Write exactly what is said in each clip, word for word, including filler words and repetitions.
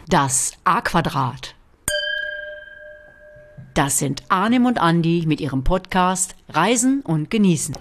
Das A-Quadrat. Das sind Arnim und Andi mit ihrem Podcast Reisen und Genießen.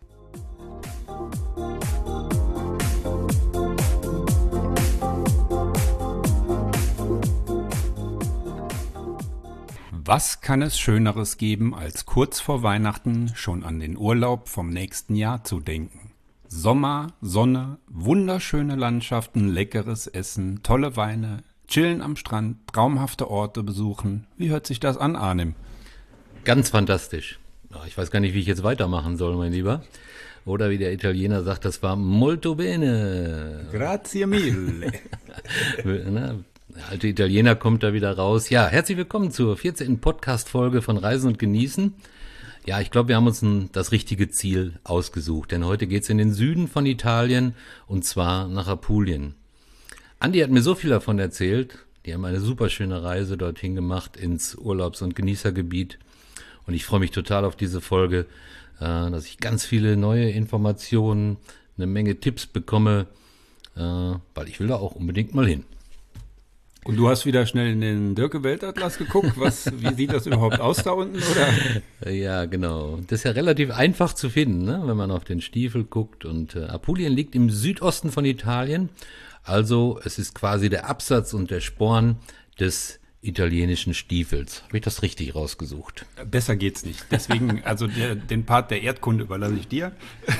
Was kann es Schöneres geben, als kurz vor Weihnachten schon an den Urlaub vom nächsten Jahr zu denken? Sommer, Sonne, wunderschöne Landschaften, leckeres Essen, tolle Weine, chillen am Strand, traumhafte Orte besuchen. Wie hört sich das an, Arnim? Ganz fantastisch. Ich weiß gar nicht, wie ich jetzt weitermachen soll, mein Lieber. Oder wie der Italiener sagt, das war molto bene. Grazie mille. Der alte Italiener kommt da wieder raus. Ja, herzlich willkommen zur vierzehnten Podcast-Folge von Reisen und Genießen. Ja, ich glaube, wir haben uns ein, das richtige Ziel ausgesucht, denn heute geht's in den Süden von Italien und zwar nach Apulien. Andi hat mir so viel davon erzählt. Die haben eine super schöne Reise dorthin gemacht ins Urlaubs- und Genießergebiet. Und ich freue mich total auf diese Folge, äh, dass ich ganz viele neue Informationen, eine Menge Tipps bekomme, äh, weil ich will da auch unbedingt mal hin. Und du hast wieder schnell in den Dürke-Weltatlas geguckt. Was, wie sieht das überhaupt aus da unten, oder? Ja, genau. Das ist ja relativ einfach zu finden, ne? Wenn man auf den Stiefel guckt. Und äh, Apulien liegt im Südosten von Italien. Also es ist quasi der Absatz und der Sporn des italienischen Stiefels. Habe ich das richtig rausgesucht? Besser geht's nicht. Deswegen, also der, den Part der Erdkunde überlasse ich dir.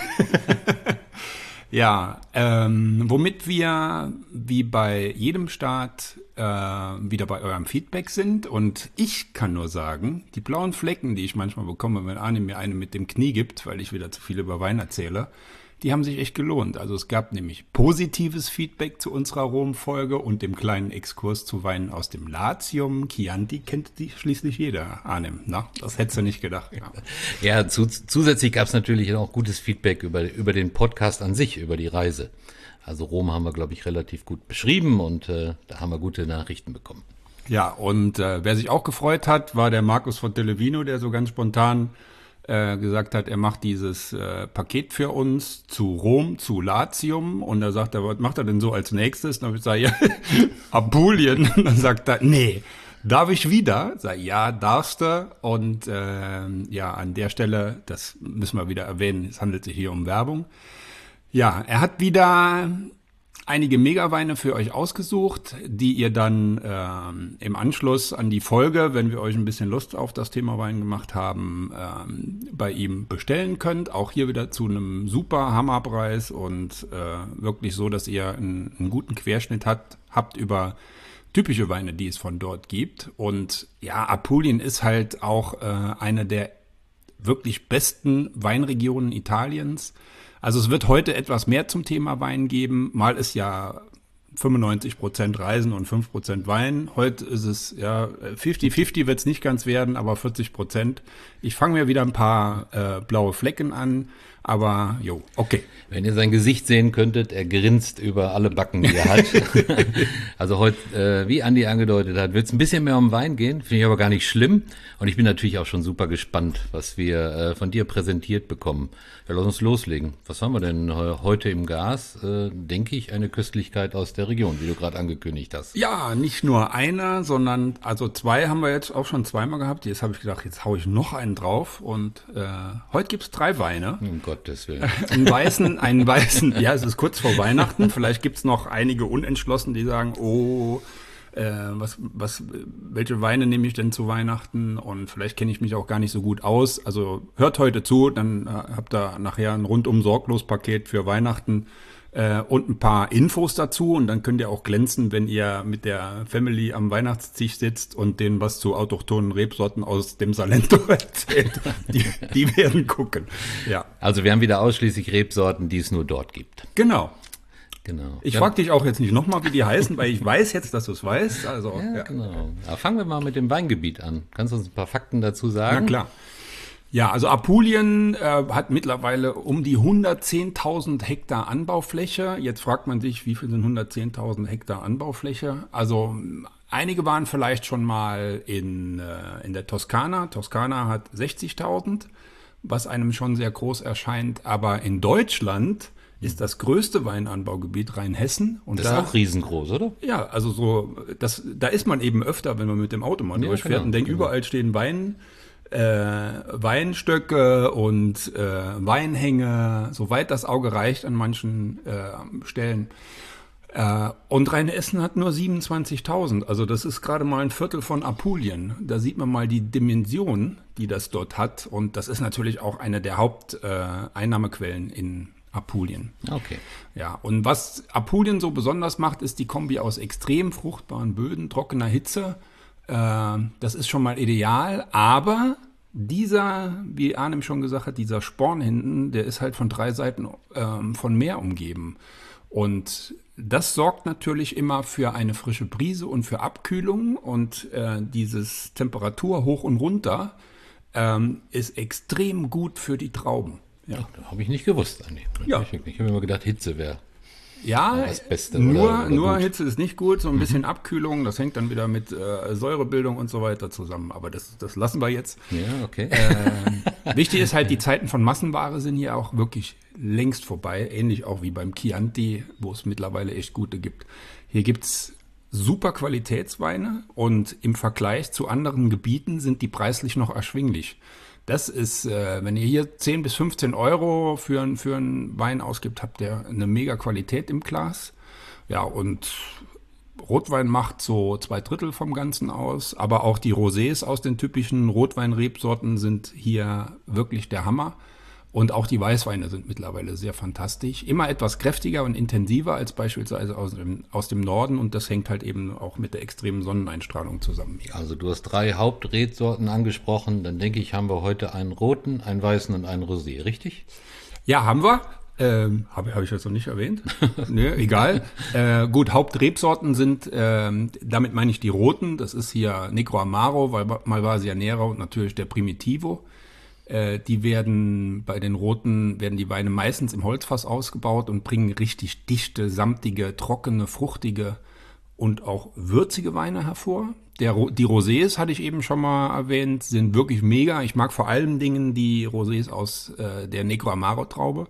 Ja, ähm, womit wir wie bei jedem Start äh, wieder bei eurem Feedback sind. Und ich kann nur sagen, die blauen Flecken, die ich manchmal bekomme, wenn Arne mir eine mit dem Knie gibt, weil ich wieder zu viel über Wein erzähle, die haben sich echt gelohnt. Also es gab nämlich positives Feedback zu unserer Rom-Folge und dem kleinen Exkurs zu Weinen aus dem Latium. Chianti kennt die schließlich jeder, Arnim. Na, das hättest du nicht gedacht. Ja, ja zu, zusätzlich gab es natürlich auch gutes Feedback über, über den Podcast an sich, über die Reise. Also Rom haben wir, glaube ich, relativ gut beschrieben und äh, da haben wir gute Nachrichten bekommen. Ja, und äh, wer sich auch gefreut hat, war der Markus von Televino, der so ganz spontan gesagt hat, er macht dieses äh, Paket für uns zu Rom, zu Latium. Und da sagt er, was macht er denn so als nächstes? Und dann habe ich gesagt, ja, Apulien. Und dann sagt er, nee, darf ich wieder? Sag ich, ja, darfst du. Und äh, ja, an der Stelle, das müssen wir wieder erwähnen, es handelt sich hier um Werbung. Ja, er hat wieder einige Megaweine für euch ausgesucht, die ihr dann ähm, im Anschluss an die Folge, wenn wir euch ein bisschen Lust auf das Thema Wein gemacht haben, ähm, bei ihm bestellen könnt. Auch hier wieder zu einem super Hammerpreis und äh, wirklich so, dass ihr einen, einen guten Querschnitt hat, habt über typische Weine, die es von dort gibt. Und ja, Apulien ist halt auch äh, eine der wirklich besten Weinregionen Italiens. Also es wird heute etwas mehr zum Thema Wein geben. Mal ist ja fünfundneunzig Prozent Reisen und fünf Prozent Wein. Heute ist es, ja, fünfzig fünfzig wird es nicht ganz werden, aber vierzig Prozent. Ich fange mir wieder ein paar äh, blaue Flecken an, aber jo, okay. Wenn ihr sein Gesicht sehen könntet, er grinst über alle Backen, die er hat. Also heute, äh, wie Andi angedeutet hat, wird es ein bisschen mehr um Wein gehen, finde ich aber gar nicht schlimm. Und ich bin natürlich auch schon super gespannt, was wir äh, von dir präsentiert bekommen. Ja, lass uns loslegen. Was haben wir denn heute im Gas? Äh, denke ich, eine Köstlichkeit aus der Region, wie du gerade angekündigt hast. Ja, nicht nur einer, sondern also zwei haben wir jetzt auch schon zweimal gehabt. Jetzt habe ich gedacht, jetzt haue ich noch einen drauf. Und äh, heute gibt's drei Weine. Um Gottes Willen. Einen weißen, einen weißen, ja, es ist kurz vor Weihnachten. Vielleicht gibt's noch einige Unentschlossen, die sagen, oh, äh, was, was, welche Weine nehme ich denn zu Weihnachten? Und vielleicht kenne ich mich auch gar nicht so gut aus. Also hört heute zu, dann äh, habt ihr nachher ein rundum sorglos Paket für Weihnachten. Äh, und ein paar Infos dazu und dann könnt ihr auch glänzen, wenn ihr mit der Family am Weihnachtstisch sitzt und denen was zu autochthonen Rebsorten aus dem Salento erzählt. Die, die werden gucken. Ja. Also wir haben wieder ausschließlich Rebsorten, die es nur dort gibt. Genau. Genau. Ich frage dich auch jetzt nicht nochmal, wie die heißen, weil ich weiß jetzt, dass du es weißt. Also, ja, ja. Genau. Aber fangen wir mal mit dem Weingebiet an. Kannst du uns ein paar Fakten dazu sagen? Na klar. Ja, also Apulien äh, hat mittlerweile um die hundertzehntausend Hektar Anbaufläche. Jetzt fragt man sich, wie viel sind hundertzehntausend Hektar Anbaufläche? Also einige waren vielleicht schon mal in, äh, in der Toskana. Toskana hat sechzigtausend, was einem schon sehr groß erscheint. Aber in Deutschland ist das größte Weinanbaugebiet Rheinhessen. Und Das da, ist auch riesengroß, oder? ja, also so, das, da ist man eben öfter, wenn man mit dem Auto mal Ja, durchfährt genau, und denkt, genau. überall stehen Wein, äh, Weinstöcke und äh, Weinhänge, soweit das Auge reicht an manchen äh, Stellen. Äh, und Rheinhessen hat nur siebenundzwanzigtausend, also das ist gerade mal ein Viertel von Apulien. Da sieht man mal die Dimension, die das dort hat. Und das ist natürlich auch eine der Haupteinnahmequellen äh, Einnahmequellen in Apulien. Okay. Ja, und was Apulien so besonders macht, ist die Kombi aus extrem fruchtbaren Böden, trockener Hitze. Äh, das ist schon mal ideal, aber dieser, wie Arnim schon gesagt hat, dieser Sporn hinten, der ist halt von drei Seiten ähm, von Meer umgeben. Und das sorgt natürlich immer für eine frische Brise und für Abkühlung. Und äh, dieses Temperatur hoch und runter ähm, ist extrem gut für die Trauben. Ja. Das habe ich nicht gewusst, Andi. Ja. Ich, ich habe immer gedacht, Hitze wäre. Ja, das Beste, nur, oder- oder nur gut. Hitze ist nicht gut, so ein bisschen Abkühlung, das hängt dann wieder mit äh, Säurebildung und so weiter zusammen. Aber das, das lassen wir jetzt. Ja, okay. Ähm, wichtig ist halt, die Zeiten von Massenware sind hier auch wirklich längst vorbei. Ähnlich auch wie beim Chianti, wo es mittlerweile echt gute gibt. Hier gibt's super Qualitätsweine und im Vergleich zu anderen Gebieten sind die preislich noch erschwinglich. Das ist, äh, wenn ihr hier zehn bis fünfzehn Euro für, ein- für einen Wein ausgibt, habt ihr eine mega Qualität im Glas. Ja, und Rotwein macht so zwei Drittel vom Ganzen aus, aber auch die Rosés aus den typischen Rotwein-Rebsorten sind hier wirklich der Hammer. Und auch die Weißweine sind mittlerweile sehr fantastisch. Immer etwas kräftiger und intensiver als beispielsweise aus dem, aus dem Norden. Und das hängt halt eben auch mit der extremen Sonneneinstrahlung zusammen. Also du hast drei Hauptrebsorten angesprochen. Dann denke ich, haben wir heute einen roten, einen weißen und einen Rosé, richtig? Ja, haben wir. Ähm, Habe hab ich das noch nicht erwähnt? Nö, egal. Äh, gut, Hauptrebsorten sind, ähm, damit meine ich die roten. Das ist hier Negro Amaro, Malvasia Nera und natürlich der Primitivo. Äh, die werden, bei den roten werden die Weine meistens im Holzfass ausgebaut und bringen richtig dichte, samtige, trockene, fruchtige und auch würzige Weine hervor. Der, Ro- die Rosés, hatte ich eben schon mal erwähnt, sind wirklich mega. Ich mag vor allen Dingen die Rosés aus äh, der Negro Amaro Traube.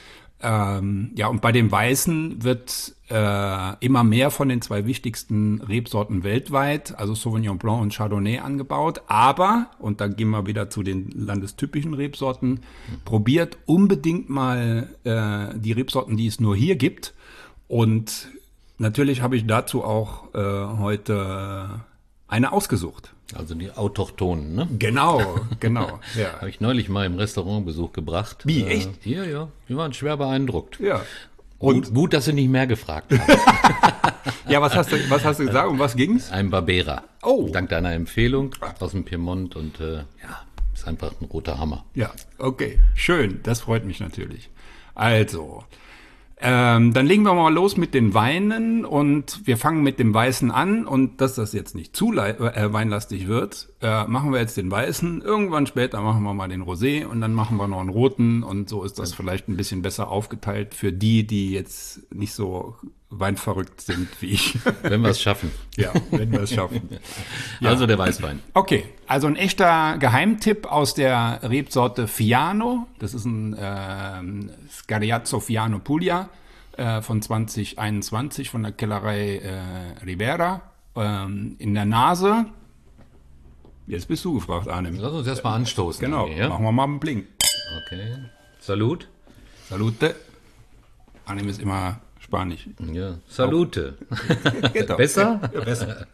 Ähm, ja, und bei den Weißen wird äh, immer mehr von den zwei wichtigsten Rebsorten weltweit, also Sauvignon Blanc und Chardonnay, angebaut. Aber, und da gehen wir wieder zu den landestypischen Rebsorten, probiert unbedingt mal äh, die Rebsorten, die es nur hier gibt. Und natürlich habe ich dazu auch äh, heute eine ausgesucht. Also die Autochtonen, ne? Genau, genau. Ja. Habe ich neulich mal im Restaurantbesuch gebracht. Wie, echt? Ja, ja. Die waren schwer beeindruckt. Ja. Und gut, gut, dass sie nicht mehr gefragt haben. Ja, was hast du, was hast du gesagt? Um was ging's? Ein Barbera. Oh. Dank deiner Empfehlung aus dem Piemont und äh, ja, ist einfach ein roter Hammer. Ja, okay. Schön. Das freut mich natürlich. Also, ähm, dann legen wir mal los mit den Weinen und wir fangen mit dem Weißen an und dass das jetzt nicht zu lei- äh, weinlastig wird, äh, machen wir jetzt den Weißen. Irgendwann später machen wir mal den Rosé und dann machen wir noch einen Roten und so ist das vielleicht ein bisschen besser aufgeteilt für die, die jetzt nicht so weinverrückt sind wie ich. Wenn wir es schaffen. Ja, wenn wir es schaffen. Ja. Also der Weißwein. Okay, also ein echter Geheimtipp aus der Rebsorte Fiano. Das ist ein ähm, Scariazzo Fiano Puglia äh, von zwanzig einundzwanzig von der Kellerei äh, Ribera. Ähm, in der Nase. Jetzt bist du gefragt, Arnim. Lass uns erstmal anstoßen. Genau, Andi, ja? machen wir mal einen Blink. Okay. Salut. Salute. Arnim ist immer Spanisch. Ja. Salute. Geht doch. Besser? Ja, besser.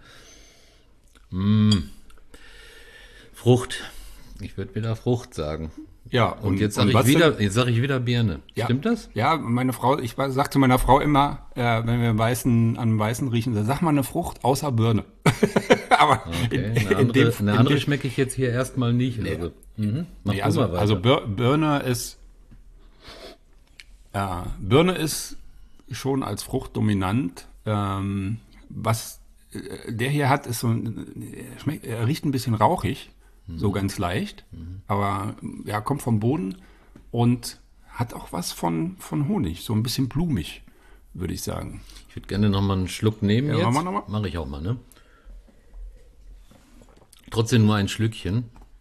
Frucht. Ich würde wieder Frucht sagen. Ja, Und, jetzt sage und ich was wieder, denn? jetzt sage ich wieder Birne. Ja. Stimmt das? Ja, meine Frau, ich sage zu meiner Frau immer, äh, wenn wir am weißen, an Weißen riechen, sag mal eine Frucht außer Birne. Aber Okay. in, Eine in andere, dem, eine in andere dem, schmecke ich jetzt hier erstmal nicht. Also, mhm. Mach nee, du also, mal weiter. also Bir- Birne ist, ja, Birne ist schon als Frucht dominant. Ähm, was äh, der hier hat, ist so, ein- er schmeckt, er riecht ein bisschen rauchig, so ganz leicht, aber ja, kommt vom Boden und hat auch was von, von Honig, so ein bisschen blumig, würde ich sagen. Ich würde gerne noch mal einen Schluck nehmen Ja, jetzt. machen wir noch mal. Mache ich auch mal, ne? Trotzdem nur ein Schlückchen.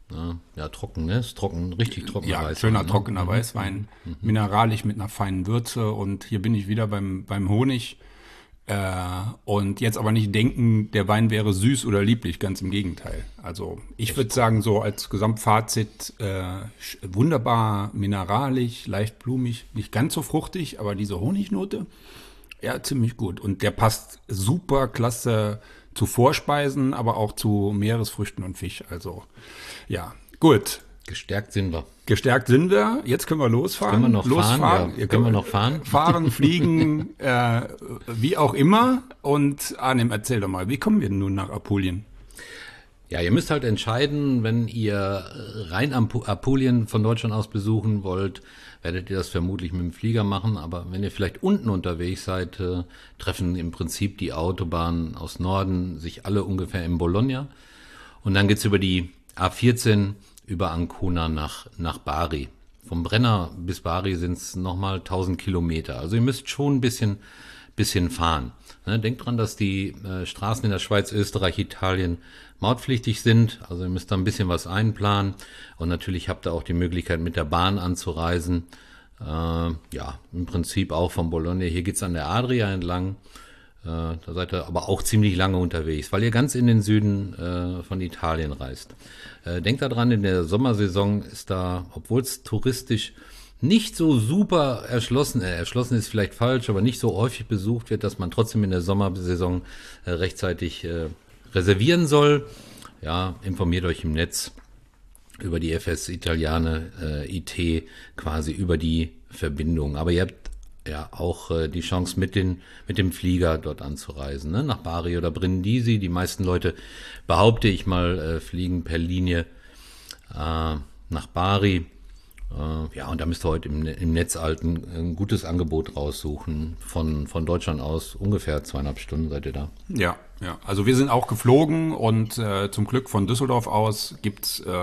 Ja, ja, trocken, ne? Ist trocken, richtig trockener Ja, Weißwein. schöner ne? trockener Mhm. Weißwein, mineralisch mit einer feinen Würze und hier bin ich wieder beim, beim Honig. Äh, und jetzt aber nicht denken, der Wein wäre süß oder lieblich, ganz im Gegenteil. Also ich würde sagen, so als Gesamtfazit, äh, sch- wunderbar mineralisch, leicht blumig, nicht ganz so fruchtig, aber diese Honignote, ja, ziemlich gut. Und der passt super klasse zu Vorspeisen, aber auch zu Meeresfrüchten und Fisch. Also ja, gut. Gestärkt sind wir. Gestärkt sind wir. Jetzt können wir losfahren. Können wir noch losfahren. fahren? Ja, Ihr können wir könnt- noch fahren? Fahren, fliegen, äh, wie auch immer. Und Arnim, erzähl doch mal, wie kommen wir denn nun nach Apulien? Ja, ihr müsst halt entscheiden, wenn ihr rein Apu- Apulien von Deutschland aus besuchen wollt, werdet ihr das vermutlich mit dem Flieger machen. Aber wenn ihr vielleicht unten unterwegs seid, äh, treffen im Prinzip die Autobahnen aus Norden sich alle ungefähr in Bologna. Und dann geht's über die A vierzehn über Ancona nach, nach Bari. Vom Brenner bis Bari sind es nochmal tausend Kilometer. Also ihr müsst schon ein bisschen, bisschen fahren. Ne, denkt dran, dass die äh, Straßen in der Schweiz, Österreich, Italien mautpflichtig sind. Also ihr müsst da ein bisschen was einplanen. Und natürlich habt ihr auch die Möglichkeit, mit der Bahn anzureisen. Äh, ja, im Prinzip auch von Bologna. Hier geht's an der Adria entlang. Äh, da seid ihr aber auch ziemlich lange unterwegs, weil ihr ganz in den Süden äh, von Italien reist. Äh, denkt daran, in der Sommersaison ist da, obwohl es touristisch nicht so super erschlossen, äh, erschlossen ist vielleicht falsch, aber nicht so häufig besucht wird, dass man trotzdem in der Sommersaison äh, rechtzeitig äh, reservieren soll. Ja, informiert euch im Netz über die F S Italiane äh, I T quasi über die Verbindung. Aber ihr habt ja auch äh, die Chance, mit, den, mit dem Flieger dort anzureisen, ne? Nach Bari oder Brindisi. Die meisten Leute, behaupte ich mal, äh, fliegen per Linie äh, nach Bari. Äh, ja, und da müsst ihr heute im, im Netz halt ein, ein gutes Angebot raussuchen. Von, von Deutschland aus ungefähr zweieinhalb Stunden seid ihr da. Ja, ja. Also wir sind auch geflogen und äh, zum Glück von Düsseldorf aus gibt's äh,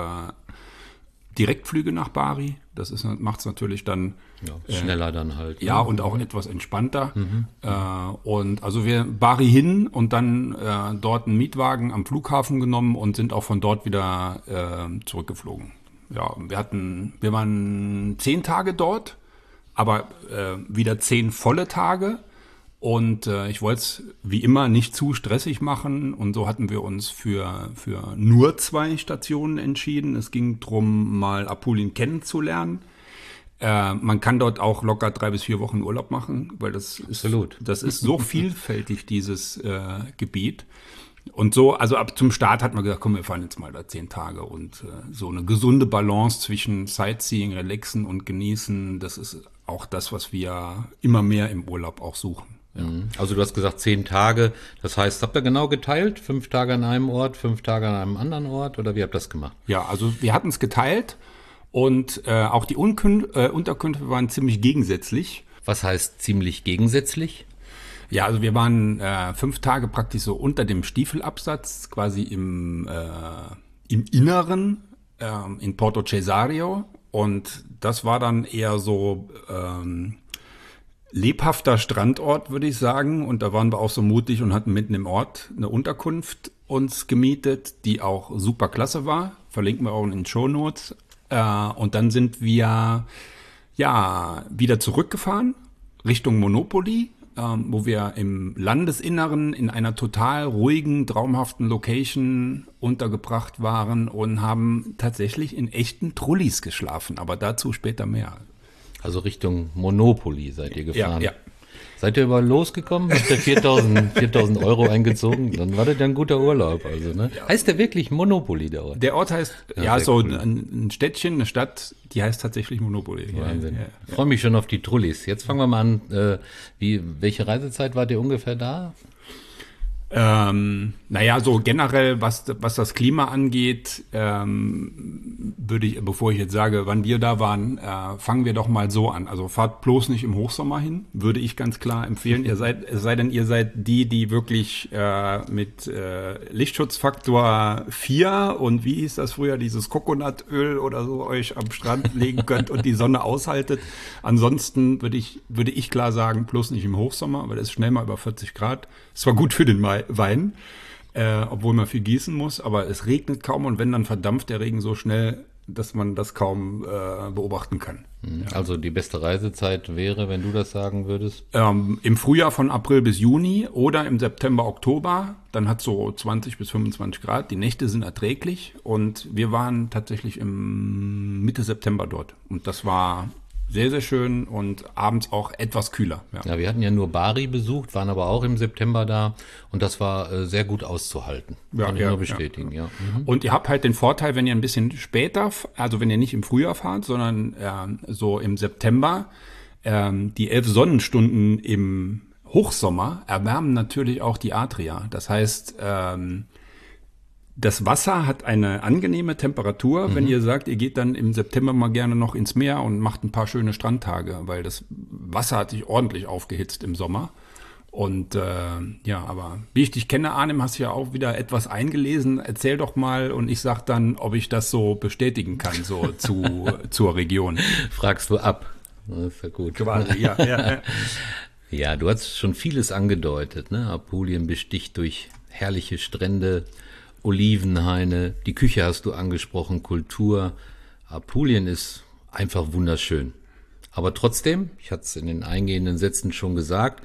Direktflüge nach Bari. Das ist, macht's natürlich dann Ja, schneller dann halt. ja, ne? und auch etwas entspannter. Äh, und also wir Bari hin und dann äh, dort einen Mietwagen am Flughafen genommen und sind auch von dort wieder äh, zurückgeflogen. Ja, wir hatten, wir waren zehn Tage dort, aber äh, wieder zehn volle Tage. Und äh, ich wollte es wie immer nicht zu stressig machen und so hatten wir uns für, für nur zwei Stationen entschieden. Es ging darum, mal Apulien kennenzulernen. Äh, man kann dort auch locker drei bis vier Wochen Urlaub machen, weil das ist, Absolut. das ist so vielfältig, dieses äh, Gebiet. Und so, also ab zum Start hat man gesagt, komm, wir fahren jetzt mal da zehn Tage und äh, so eine gesunde Balance zwischen Sightseeing, Relaxen und Genießen, das ist auch das, was wir immer mehr im Urlaub auch suchen. Ja. Also du hast gesagt zehn Tage. Das heißt, habt ihr genau geteilt? Fünf Tage an einem Ort, fünf Tage an einem anderen Ort? Oder wie habt ihr das gemacht? Ja, also wir hatten es geteilt und äh, auch die Unkün äh, Unterkünfte waren ziemlich gegensätzlich. Was heißt ziemlich gegensätzlich? Ja, also wir waren äh, fünf Tage praktisch so unter dem Stiefelabsatz, quasi im, äh, im Inneren äh, in Porto Cesario. Und das war dann eher so ähm, lebhafter Strandort, würde ich sagen. Und da waren wir auch so mutig und hatten mitten im Ort eine Unterkunft uns gemietet, die auch super klasse war. Verlinken wir auch in den Shownotes. Äh, und dann sind wir ja wieder zurückgefahren Richtung Monopoly, ähm, wo wir im Landesinneren in einer total ruhigen, traumhaften Location untergebracht waren und haben tatsächlich in echten Trullis geschlafen. Aber dazu später mehr. Also Richtung Monopoly seid ihr gefahren. Ja, ja. Seid ihr überall losgekommen? Habt ihr viertausend, viertausend Euro eingezogen? Dann war das ja ein guter Urlaub. Also, ne? Heißt der wirklich Monopoly, der Ort? Der Ort heißt, ja, Ja, ja so cool. ein, ein Städtchen, eine Stadt, die heißt tatsächlich Monopoly. Wahnsinn. Ja, ja. Ich freue mich schon auf die Trullis. Jetzt fangen wir mal an. Äh, wie, welche Reisezeit wart ihr ungefähr da? Ähm, naja, so generell, was, was das Klima angeht, ähm, würde ich, bevor ich jetzt sage, wann wir da waren, äh, fangen wir doch mal so an. Also fahrt bloß nicht im Hochsommer hin, würde ich ganz klar empfehlen. Ihr seid, es sei denn, ihr seid die, die wirklich äh, mit äh, Lichtschutzfaktor vier und wie hieß das früher, dieses Kokonatöl oder so euch am Strand legen könnt und die Sonne aushaltet. Ansonsten würde ich, würde ich klar sagen, bloß nicht im Hochsommer, weil es ist schnell mal über vierzig Grad. Ist zwar gut für den Mai Wein. äh, obwohl man viel gießen muss, aber es regnet kaum und wenn, dann verdampft der Regen so schnell, dass man das kaum äh, beobachten kann. Also die beste Reisezeit wäre, wenn du das sagen würdest? Ähm, Im Frühjahr von April bis Juni oder im September, Oktober, dann hat so zwanzig bis fünfundzwanzig Grad, die Nächte sind erträglich und wir waren tatsächlich im Mitte September dort und das war sehr, sehr schön und abends auch etwas kühler. Ja, Ja, wir hatten ja nur Bari besucht, waren aber auch im September da und das war äh, sehr gut auszuhalten. Ja, Kann ich ja, nur bestätigen, ja. Mhm. Und ihr habt halt den Vorteil, wenn ihr ein bisschen später, also wenn ihr nicht im Frühjahr fahrt, sondern ähm, so im September, ähm, die elf Sonnenstunden im Hochsommer erwärmen natürlich auch die Adria. Das heißt, ähm, das Wasser hat eine angenehme Temperatur, wenn ihr sagt, ihr geht dann im September mal gerne noch ins Meer und macht ein paar schöne Strandtage, weil das Wasser hat sich ordentlich aufgehitzt im Sommer. Und äh, ja, aber wie ich dich kenne, Arnim, hast du ja auch wieder etwas eingelesen. Erzähl doch mal und ich sag dann, ob ich das so bestätigen kann, so zu, zur Region. Fragst du ab. Das ist ja gut. Quasi, ja, ja, ja. Ja, du hast schon vieles angedeutet, ne? Apulien besticht durch herrliche Strände, Olivenhaine, die Küche hast du angesprochen, Kultur. Apulien ist einfach wunderschön. Aber trotzdem, ich hatte es in den eingehenden Sätzen schon gesagt,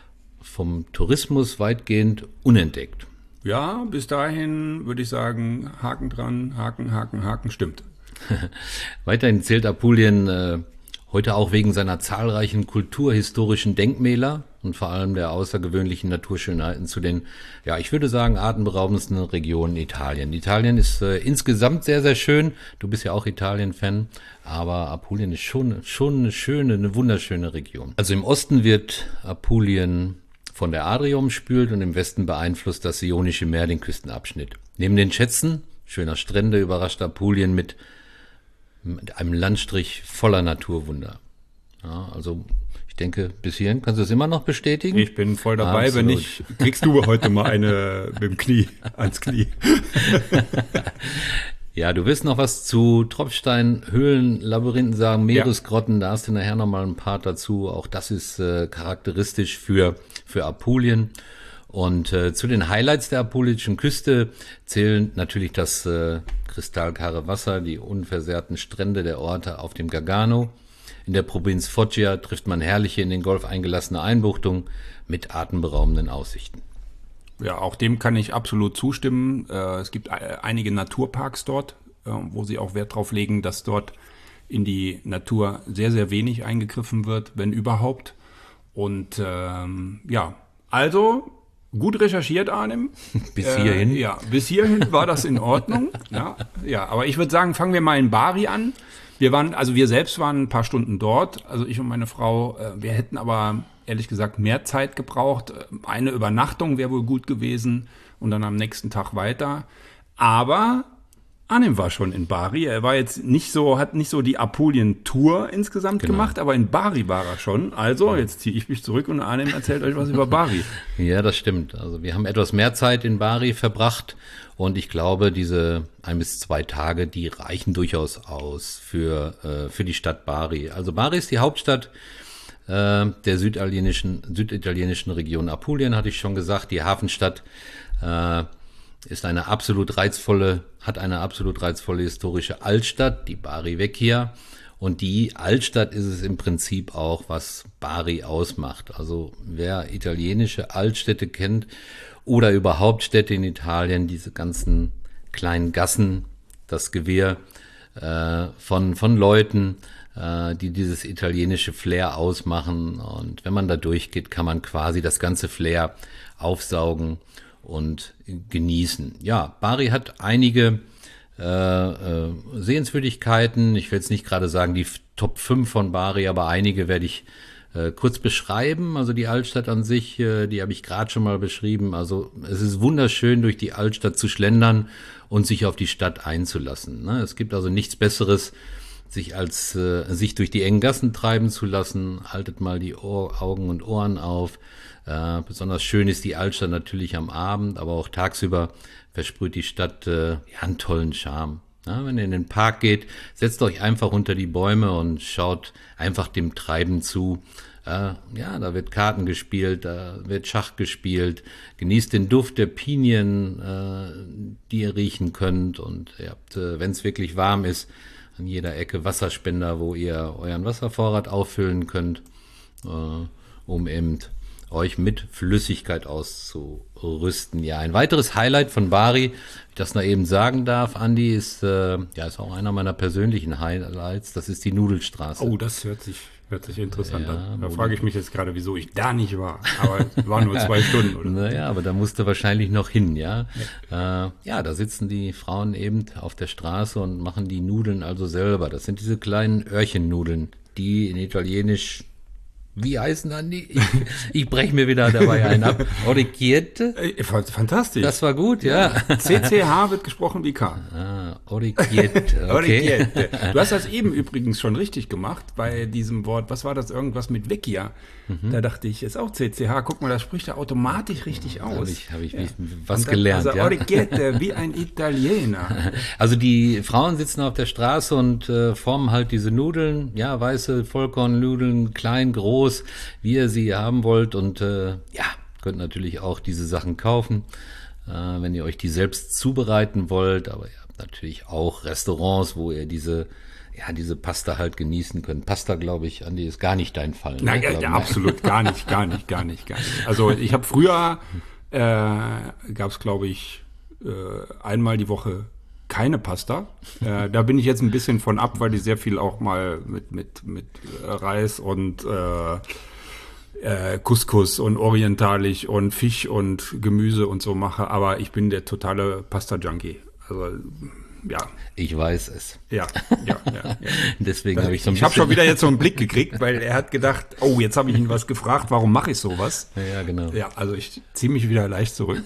vom Tourismus weitgehend unentdeckt. Ja, bis dahin würde ich sagen, Haken dran, Haken, Haken, Haken, stimmt. Weiterhin zählt Apulien äh, heute auch wegen seiner zahlreichen kulturhistorischen Denkmäler und vor allem der außergewöhnlichen Naturschönheiten zu den, ja, ich würde sagen, atemberaubendsten Regionen Italien. Italien ist äh, insgesamt sehr, sehr schön. Du bist ja auch Italien-Fan, aber Apulien ist schon, schon eine schöne, eine wunderschöne Region. Also im Osten wird Apulien von der Adria umspült und im Westen beeinflusst das Ionische Meer den Küstenabschnitt. Neben den Schätzen schöner Strände überrascht Apulien mit, mit einem Landstrich voller Naturwunder. Ja, also ich denke, bis hierhin kannst du es immer noch bestätigen? Ich bin voll dabei, Absolut. wenn nicht, kriegst du heute mal eine mit dem Knie ans Knie. Ja, du willst noch was zu Tropfstein, Höhlen, Labyrinthen sagen, Meeresgrotten, da hast du nachher noch mal ein paar dazu. Auch das ist äh, charakteristisch für, für Apulien. Und äh, zu den Highlights der apulischen Küste zählen natürlich das äh, kristallklare Wasser, die unversehrten Strände der Orte auf dem Gargano. In der Provinz Foggia trifft man herrliche, in den Golf eingelassene Einbuchtungen mit atemberaubenden Aussichten. Ja, auch dem kann ich absolut zustimmen. Äh, es gibt äh, einige Naturparks dort, äh, wo sie auch Wert drauf legen, dass dort in die Natur sehr, sehr wenig eingegriffen wird, wenn überhaupt. Und ähm, ja, also gut recherchiert, Arnim. Bis hierhin? Äh, ja, bis hierhin war das in Ordnung. ja, ja, aber ich würde sagen, fangen wir mal in Bari an. Wir waren, also wir selbst waren ein paar Stunden dort, also ich und meine Frau. Äh, wir hätten aber ehrlich gesagt mehr Zeit gebraucht. Eine Übernachtung wäre wohl gut gewesen und dann am nächsten Tag weiter. Aber Arnim war schon in Bari. Er war jetzt nicht so, hat nicht so die Apulien-Tour insgesamt Genau. gemacht, aber in Bari war er schon. Also, jetzt ziehe ich mich zurück und Arnim erzählt euch was über Bari. Ja, das stimmt. Also wir haben etwas mehr Zeit in Bari verbracht und ich glaube, diese ein bis zwei Tage, die reichen durchaus aus für, äh, für die Stadt Bari. Also Bari ist die Hauptstadt äh, der süditalienischen, süditalienischen Region Apulien, hatte ich schon gesagt. Die Hafenstadt äh, ist eine absolut reizvolle, hat eine absolut reizvolle historische Altstadt, die Bari Vecchia. Und die Altstadt ist es im Prinzip auch, was Bari ausmacht. Also wer italienische Altstädte kennt oder überhaupt Städte in Italien, diese ganzen kleinen Gassen, das Gewirr äh, von, von Leuten, äh, die dieses italienische Flair ausmachen. Und wenn man da durchgeht, kann man quasi das ganze Flair aufsaugen und genießen. Ja, Bari hat einige äh, äh, Sehenswürdigkeiten. Ich will jetzt nicht gerade sagen die Top fünf von Bari, aber einige werde ich äh, kurz beschreiben. Also die Altstadt an sich, äh, die habe ich gerade schon mal beschrieben. Also es ist wunderschön, durch die Altstadt zu schlendern und sich auf die Stadt einzulassen. Ne? Es gibt also nichts Besseres, sich als äh, sich durch die engen Gassen treiben zu lassen. Haltet mal die Ohr, Augen und Ohren auf. Äh, besonders schön ist die Altstadt natürlich am Abend, aber auch tagsüber versprüht die Stadt äh, ja, einen tollen Charme. Ja, wenn ihr in den Park geht, setzt euch einfach unter die Bäume und schaut einfach dem Treiben zu. Äh, ja, da wird Karten gespielt, da wird Schach gespielt. Genießt den Duft der Pinien, äh, die ihr riechen könnt. Und ihr habt, äh, wenn es wirklich warm ist, an jeder Ecke Wasserspender, wo ihr euren Wasservorrat auffüllen könnt, äh, um eben euch mit Flüssigkeit auszurüsten. Ja, ein weiteres Highlight von Bari, wenn ich das noch eben sagen darf, Andi, ist, äh, ja, ist auch einer meiner persönlichen Highlights, das ist die Nudelstraße. Oh, das hört sich, hört sich interessant Ja, an. Da frage ich mich jetzt gerade, wieso ich da nicht war. Aber es waren nur zwei Stunden, oder? Naja, aber da musste wahrscheinlich noch hin, ja. Ja. Äh, ja, da sitzen die Frauen eben auf der Straße und machen die Nudeln also selber. Das sind diese kleinen Öhrchennudeln, die in Italienisch, wie heißen dann die? Ich, ich breche mir wieder dabei einen ab. Orecchiette? Äh, Fantastisch. Das war gut, ja. C C H wird gesprochen wie K. Ah, Orecchiette, okay. Orecchiette. Du hast das eben übrigens schon richtig gemacht bei diesem Wort. Was war das? Irgendwas mit Vecchia. Mhm. Da dachte ich, ist auch C C H. Guck mal, das spricht er automatisch richtig aus. Habe ich, hab ich ja. was dann, gelernt, also ja. Orecchiette, wie ein Italiener. Also die Frauen sitzen auf der Straße und äh, formen halt diese Nudeln, ja, weiße Vollkornnudeln, klein, groß, wie ihr sie haben wollt, und äh, ja, könnt natürlich auch diese Sachen kaufen, äh, wenn ihr euch die selbst zubereiten wollt, aber ihr habt natürlich auch Restaurants, wo ihr diese ja, diese Pasta halt genießen könnt. Pasta, glaube ich, Andi, ist gar nicht dein Fall. Na, ne? ja, Glaub, ja, ne? absolut, gar nicht, gar nicht, gar nicht, gar nicht. Also ich habe früher, äh, gab es, glaube ich, äh, einmal die Woche keine Pasta. Äh, da bin ich jetzt ein bisschen von ab, weil ich sehr viel auch mal mit, mit, mit Reis und äh, äh, Couscous und orientalisch und Fisch und Gemüse und so mache. Aber ich bin der totale Pasta-Junkie. Also ja. Ich weiß es. Ja, ja, ja. ja. Deswegen habe ich so ein Ich habe bisschen- schon wieder jetzt so einen Blick gekriegt, weil er hat gedacht, oh, jetzt habe ich ihn was gefragt, warum mache ich sowas? Ja, ja, genau. Ja, also ich ziehe mich wieder leicht zurück.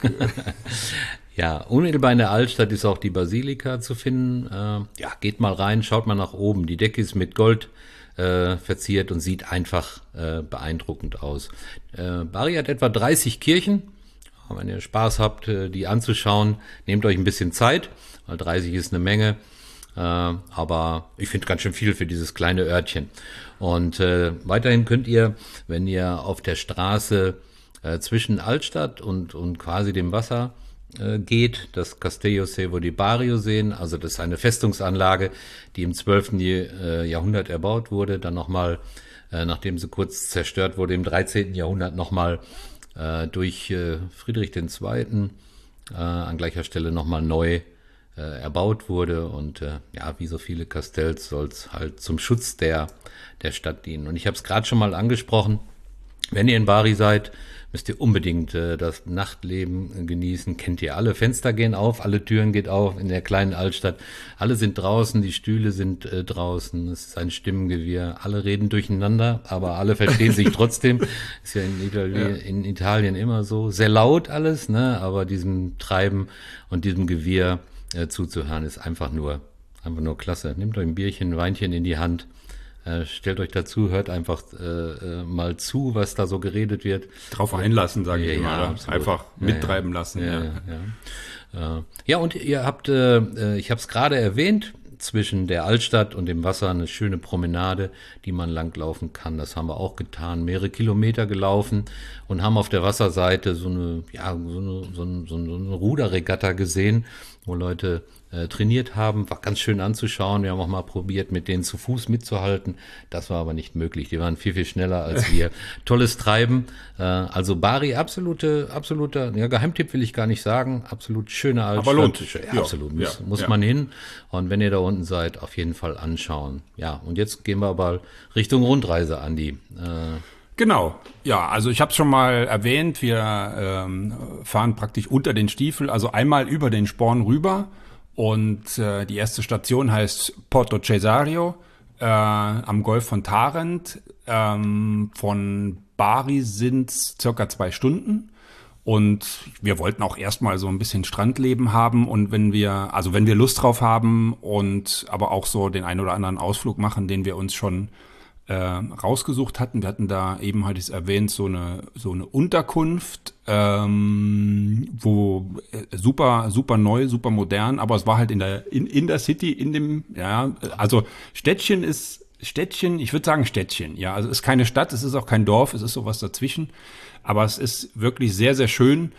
Ja, unmittelbar in der Altstadt ist auch die Basilika zu finden. Äh, ja, geht mal rein, schaut mal nach oben. Die Decke ist mit Gold äh, verziert und sieht einfach äh, beeindruckend aus. Äh, Bari hat etwa dreißig Kirchen. Wenn ihr Spaß habt, äh, die anzuschauen, nehmt euch ein bisschen Zeit, weil dreißig ist eine Menge. Äh, aber ich finde ganz schön viel für dieses kleine Örtchen. Und äh, weiterhin könnt ihr, wenn ihr auf der Straße äh, zwischen Altstadt und, und quasi dem Wasser äh, geht, das Castello Servo di Bario sehen. Also das ist eine Festungsanlage, die im zwölften Jahrhundert erbaut wurde, dann nochmal, äh, nachdem sie kurz zerstört wurde, im dreizehnten Jahrhundert nochmal äh, durch äh, Friedrich der Zweite. Äh, an gleicher Stelle nochmal neu äh, erbaut wurde. Und äh, ja, wie so viele Castells soll es halt zum Schutz der, der Stadt dienen. Und ich habe es gerade schon mal angesprochen, wenn ihr in Bari seid, müsst ihr unbedingt äh, das Nachtleben genießen. Kennt ihr alle. Fenster gehen auf, alle Türen geht auf in der kleinen Altstadt. Alle sind draußen, die Stühle sind äh, draußen. Es ist ein Stimmengewirr. Alle reden durcheinander, aber alle verstehen sich trotzdem. Ist ja in, Itali- Ja. in Italien immer so. Sehr laut alles, ne? Aber diesem Treiben und diesem Gewirr äh, zuzuhören ist einfach nur, einfach nur klasse. Nehmt euch ein Bierchen, ein Weinchen in die Hand. Äh, stellt euch dazu, hört einfach äh, äh, mal zu, was da so geredet wird. Drauf einlassen, sage ich Ja, immer. ja, oder? absolut. Einfach Ja, mittreiben ja. lassen. Ja, Ja. ja, ja. Äh, ja, und ihr habt, äh, äh, ich habe es gerade erwähnt, zwischen der Altstadt und dem Wasser eine schöne Promenade, die man langlaufen kann. Das haben wir auch getan, mehrere Kilometer gelaufen und haben auf der Wasserseite so eine, ja, so eine, so eine, so eine Ruderregatta gesehen, wo Leute äh, trainiert haben. War ganz schön anzuschauen. Wir haben auch mal probiert, mit denen zu Fuß mitzuhalten. Das war aber nicht möglich. Die waren viel, viel schneller als wir. Tolles Treiben. Äh, also Bari, absolute, absoluter, ja, Geheimtipp will ich gar nicht sagen. Absolut schöne Altstadt. Aber lohnt sich. Ja, Ja, absolut. Muss, ja, muss ja. man hin. Und wenn ihr da unten seid, auf jeden Fall anschauen. Ja, und jetzt gehen wir aber Richtung Rundreise, Andi. Äh, Genau, ja, also ich habe es schon mal erwähnt, wir ähm, fahren praktisch unter den Stiefel, also einmal über den Sporn rüber und äh, die erste Station heißt Porto Cesario äh, am Golf von Tarent. Ähm, von Bari sind es circa zwei Stunden und wir wollten auch erstmal so ein bisschen Strandleben haben und wenn wir, also wenn wir Lust drauf haben und aber auch so den einen oder anderen Ausflug machen, den wir uns schon äh, rausgesucht hatten. Wir hatten da eben, hatte ich es erwähnt, so eine, so eine Unterkunft, ähm, wo äh, super, super neu, super modern, aber es war halt in der, in, in der City, in dem, ja, also Städtchen ist, Städtchen, ich würde sagen Städtchen, ja, also es ist keine Stadt, es ist auch kein Dorf, es ist sowas dazwischen, aber es ist wirklich sehr, sehr schön.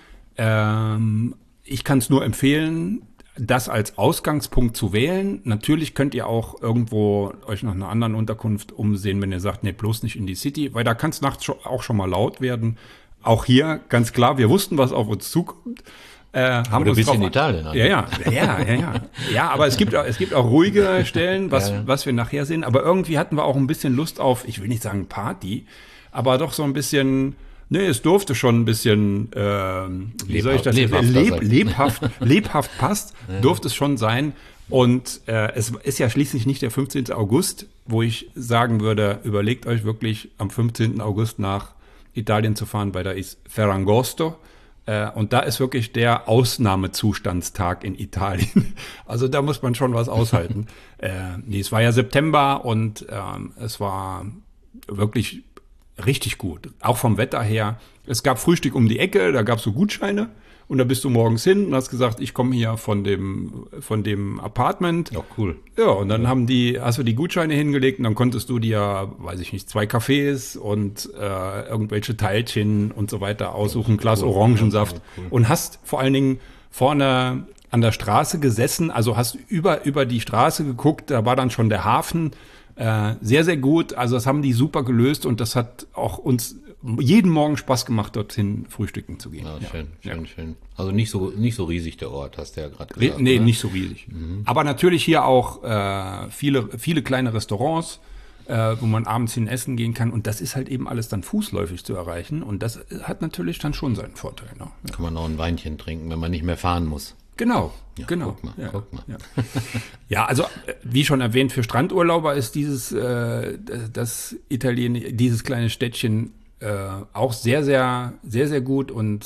Ähm, ich kann es nur empfehlen, das als Ausgangspunkt zu wählen. Natürlich könnt ihr auch irgendwo euch nach einer anderen Unterkunft umsehen, wenn ihr sagt, nee, bloß nicht in die City, weil da kann es nachts auch schon mal laut werden. Auch hier, ganz klar, wir wussten, was auf uns zukommt. Äh, haben aber du uns bist drauf in an- Italien. Ja, ja, ja, ja, ja. Ja, aber es gibt, auch- es gibt auch ruhige Stellen, was, Ja, ja. was wir nachher sehen. Aber irgendwie hatten wir auch ein bisschen Lust auf, ich will nicht sagen Party, aber doch so ein bisschen, nee, es durfte schon ein bisschen, ähm, wie soll ich das Lebhaft- jetzt- lebhafter leb, sein. lebhaft, lebhaft passt, durfte es schon sein. Und äh, es ist ja schließlich nicht der fünfzehnten August, wo ich sagen würde, überlegt euch wirklich am fünfzehnten August nach Italien zu fahren, weil da ist Ferragosto. Äh, und da ist wirklich der Ausnahmezustandstag in Italien. Also da muss man schon was aushalten. äh, nee, es war ja September und ähm, es war wirklich richtig gut. Auch vom Wetter her. Es gab Frühstück um die Ecke, da gab es so Gutscheine. Und da bist du morgens hin und hast gesagt, ich komme hier von dem, von dem Apartment. Ja, cool. Ja, und dann haben die, hast du die Gutscheine hingelegt und dann konntest du dir, weiß ich nicht, zwei Kaffees und äh, irgendwelche Teilchen und so weiter aussuchen, Glas Orangensaft. Und hast vor allen Dingen vorne an der Straße gesessen, also hast über, über die Straße geguckt, da war dann schon der Hafen. Äh, sehr, sehr gut. Also das haben die super gelöst und das hat auch uns jeden Morgen Spaß gemacht, dorthin frühstücken zu gehen. Ja, Ja. schön, schön, schön. Also nicht so, nicht so riesig der Ort, hast du ja gerade Re- gesagt. Nee, ne? nicht so riesig. Aber natürlich hier auch äh, viele, viele kleine Restaurants, äh, wo man abends hin essen gehen kann. Und das ist halt eben alles dann fußläufig zu erreichen. Und das hat natürlich dann schon seinen Vorteil. Ne? Ja. Kann man noch ein Weinchen trinken, wenn man nicht mehr fahren muss. Genau, Ja, genau. guck mal, ja, guck mal. Ja. Ja, also äh, wie schon erwähnt, für Strandurlauber ist dieses äh, das Italien, dieses kleine Städtchen äh, auch sehr, sehr, sehr, sehr gut und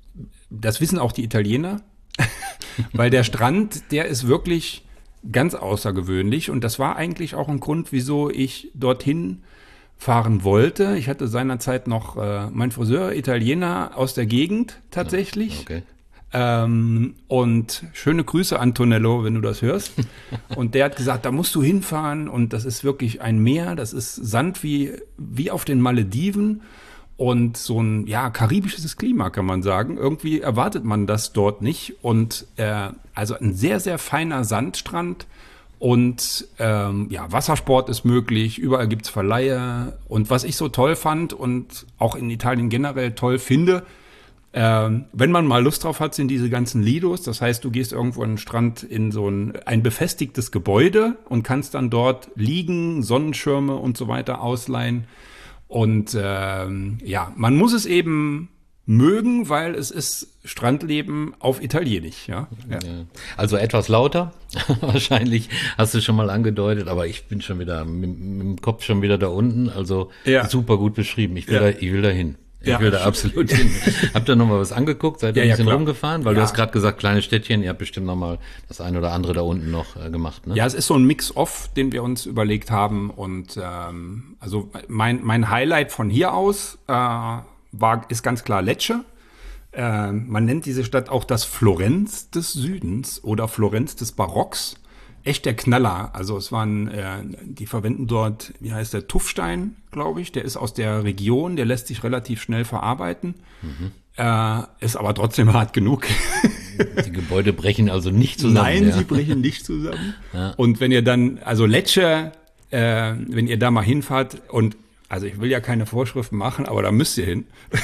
das wissen auch die Italiener, weil der Strand, der ist wirklich ganz außergewöhnlich und das war eigentlich auch ein Grund, wieso ich dorthin fahren wollte. Ich hatte seinerzeit noch äh, mein Friseur, Italiener aus der Gegend tatsächlich. Okay. Ähm, und schöne Grüße, Antonello, wenn du das hörst. Und der hat gesagt, da musst du hinfahren und das ist wirklich ein Meer, das ist Sand wie, wie auf den Malediven und so ein, ja, karibisches Klima, kann man sagen. Irgendwie erwartet man das dort nicht und äh, also ein sehr, sehr feiner Sandstrand und ähm, ja, Wassersport ist möglich, überall gibt's Verleihe und was ich so toll fand und auch in Italien generell toll finde, Ähm, wenn man mal Lust drauf hat, sind diese ganzen Lidos. Das heißt, du gehst irgendwo an den Strand in so ein, ein befestigtes Gebäude und kannst dann dort liegen, Sonnenschirme und so weiter ausleihen. Und ähm, ja, man muss es eben mögen, weil es ist Strandleben auf Italienisch. Ja? Ja. Ja. Also etwas lauter, wahrscheinlich hast du schon mal angedeutet, aber ich bin schon wieder mit, mit dem Kopf schon wieder da unten. Also Ja. super gut beschrieben. Ich will, Ja. da, ich will da hin. Ich Ja. will da absolut hin. Habt ihr noch mal was angeguckt? Seid ihr Ja, ein ja, bisschen klar. rumgefahren? Weil Ja. du hast gerade gesagt, kleine Städtchen, ihr habt bestimmt noch mal das eine oder andere da unten noch äh, gemacht, ne? Ja, es ist so ein Mix-Off, den wir uns überlegt haben. Und ähm, also mein, mein Highlight von hier aus äh, war, ist ganz klar Lecce. Äh, man nennt diese Stadt auch das Florenz des Südens oder Florenz des Barocks. Echt der Knaller. Also es waren, äh, die verwenden dort, wie heißt der, Tuffstein, glaube ich. Der ist aus der Region, der lässt sich relativ schnell verarbeiten. Mhm. Äh, ist aber trotzdem hart genug. Die Gebäude brechen also nicht zusammen. Nein, ja. sie brechen nicht zusammen. Ja. Und wenn ihr dann, also Lecce, äh, wenn ihr da mal hinfahrt und, also ich will ja keine Vorschriften machen, aber da müsst ihr hin.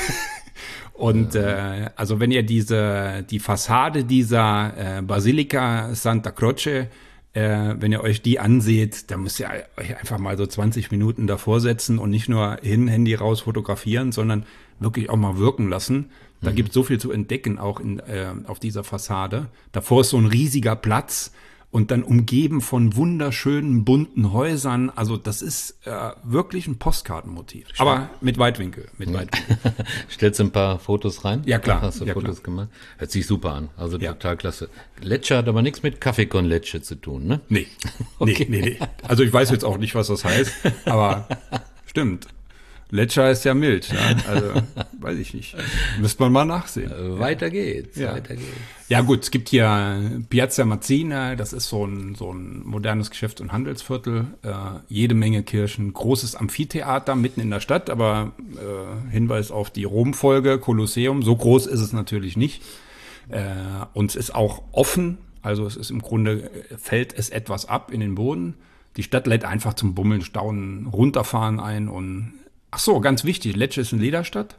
Und äh, also wenn ihr diese, die Fassade dieser äh, Basilika Santa Croce, äh, wenn ihr euch die anseht, dann müsst ihr euch einfach mal so zwanzig Minuten davor setzen und nicht nur hin, Handy raus fotografieren, sondern wirklich auch mal wirken lassen. Da Mhm. gibt es so viel zu entdecken, auch in, äh, auf dieser Fassade. Davor ist so ein riesiger Platz und dann umgeben von wunderschönen, bunten Häusern. Also das ist äh, wirklich ein Postkartenmotiv. Aber mit Weitwinkel, mit Weitwinkel. Stellst du ein paar Fotos rein? Ja, klar. Hast du Ja, Fotos gemacht? Hört sich super an. Also Ja. total klasse. Lecce hat aber nichts mit Kaffee con Lecce zu tun, ne? Nee, Okay. nee, nee, nee. Also ich weiß jetzt auch nicht, was das heißt, aber Stimmt. Letscher ist ja Milch, ne? Also weiß ich nicht. Müsste man mal nachsehen. Äh, weiter geht's, ja. weiter geht's. Ja gut, es gibt hier Piazza Mazzina, das ist so ein, so ein modernes Geschäfts- und Handelsviertel. Äh, jede Menge Kirchen, großes Amphitheater mitten in der Stadt, aber äh, Hinweis auf die Rom-Folge, Kolosseum, so groß ist es natürlich nicht. Äh, und es ist auch offen, also es ist im Grunde, fällt es etwas ab in den Boden. Die Stadt lädt einfach zum Bummeln, Staunen, Runterfahren ein und ach so, ganz wichtig, Lecce ist eine Lederstadt.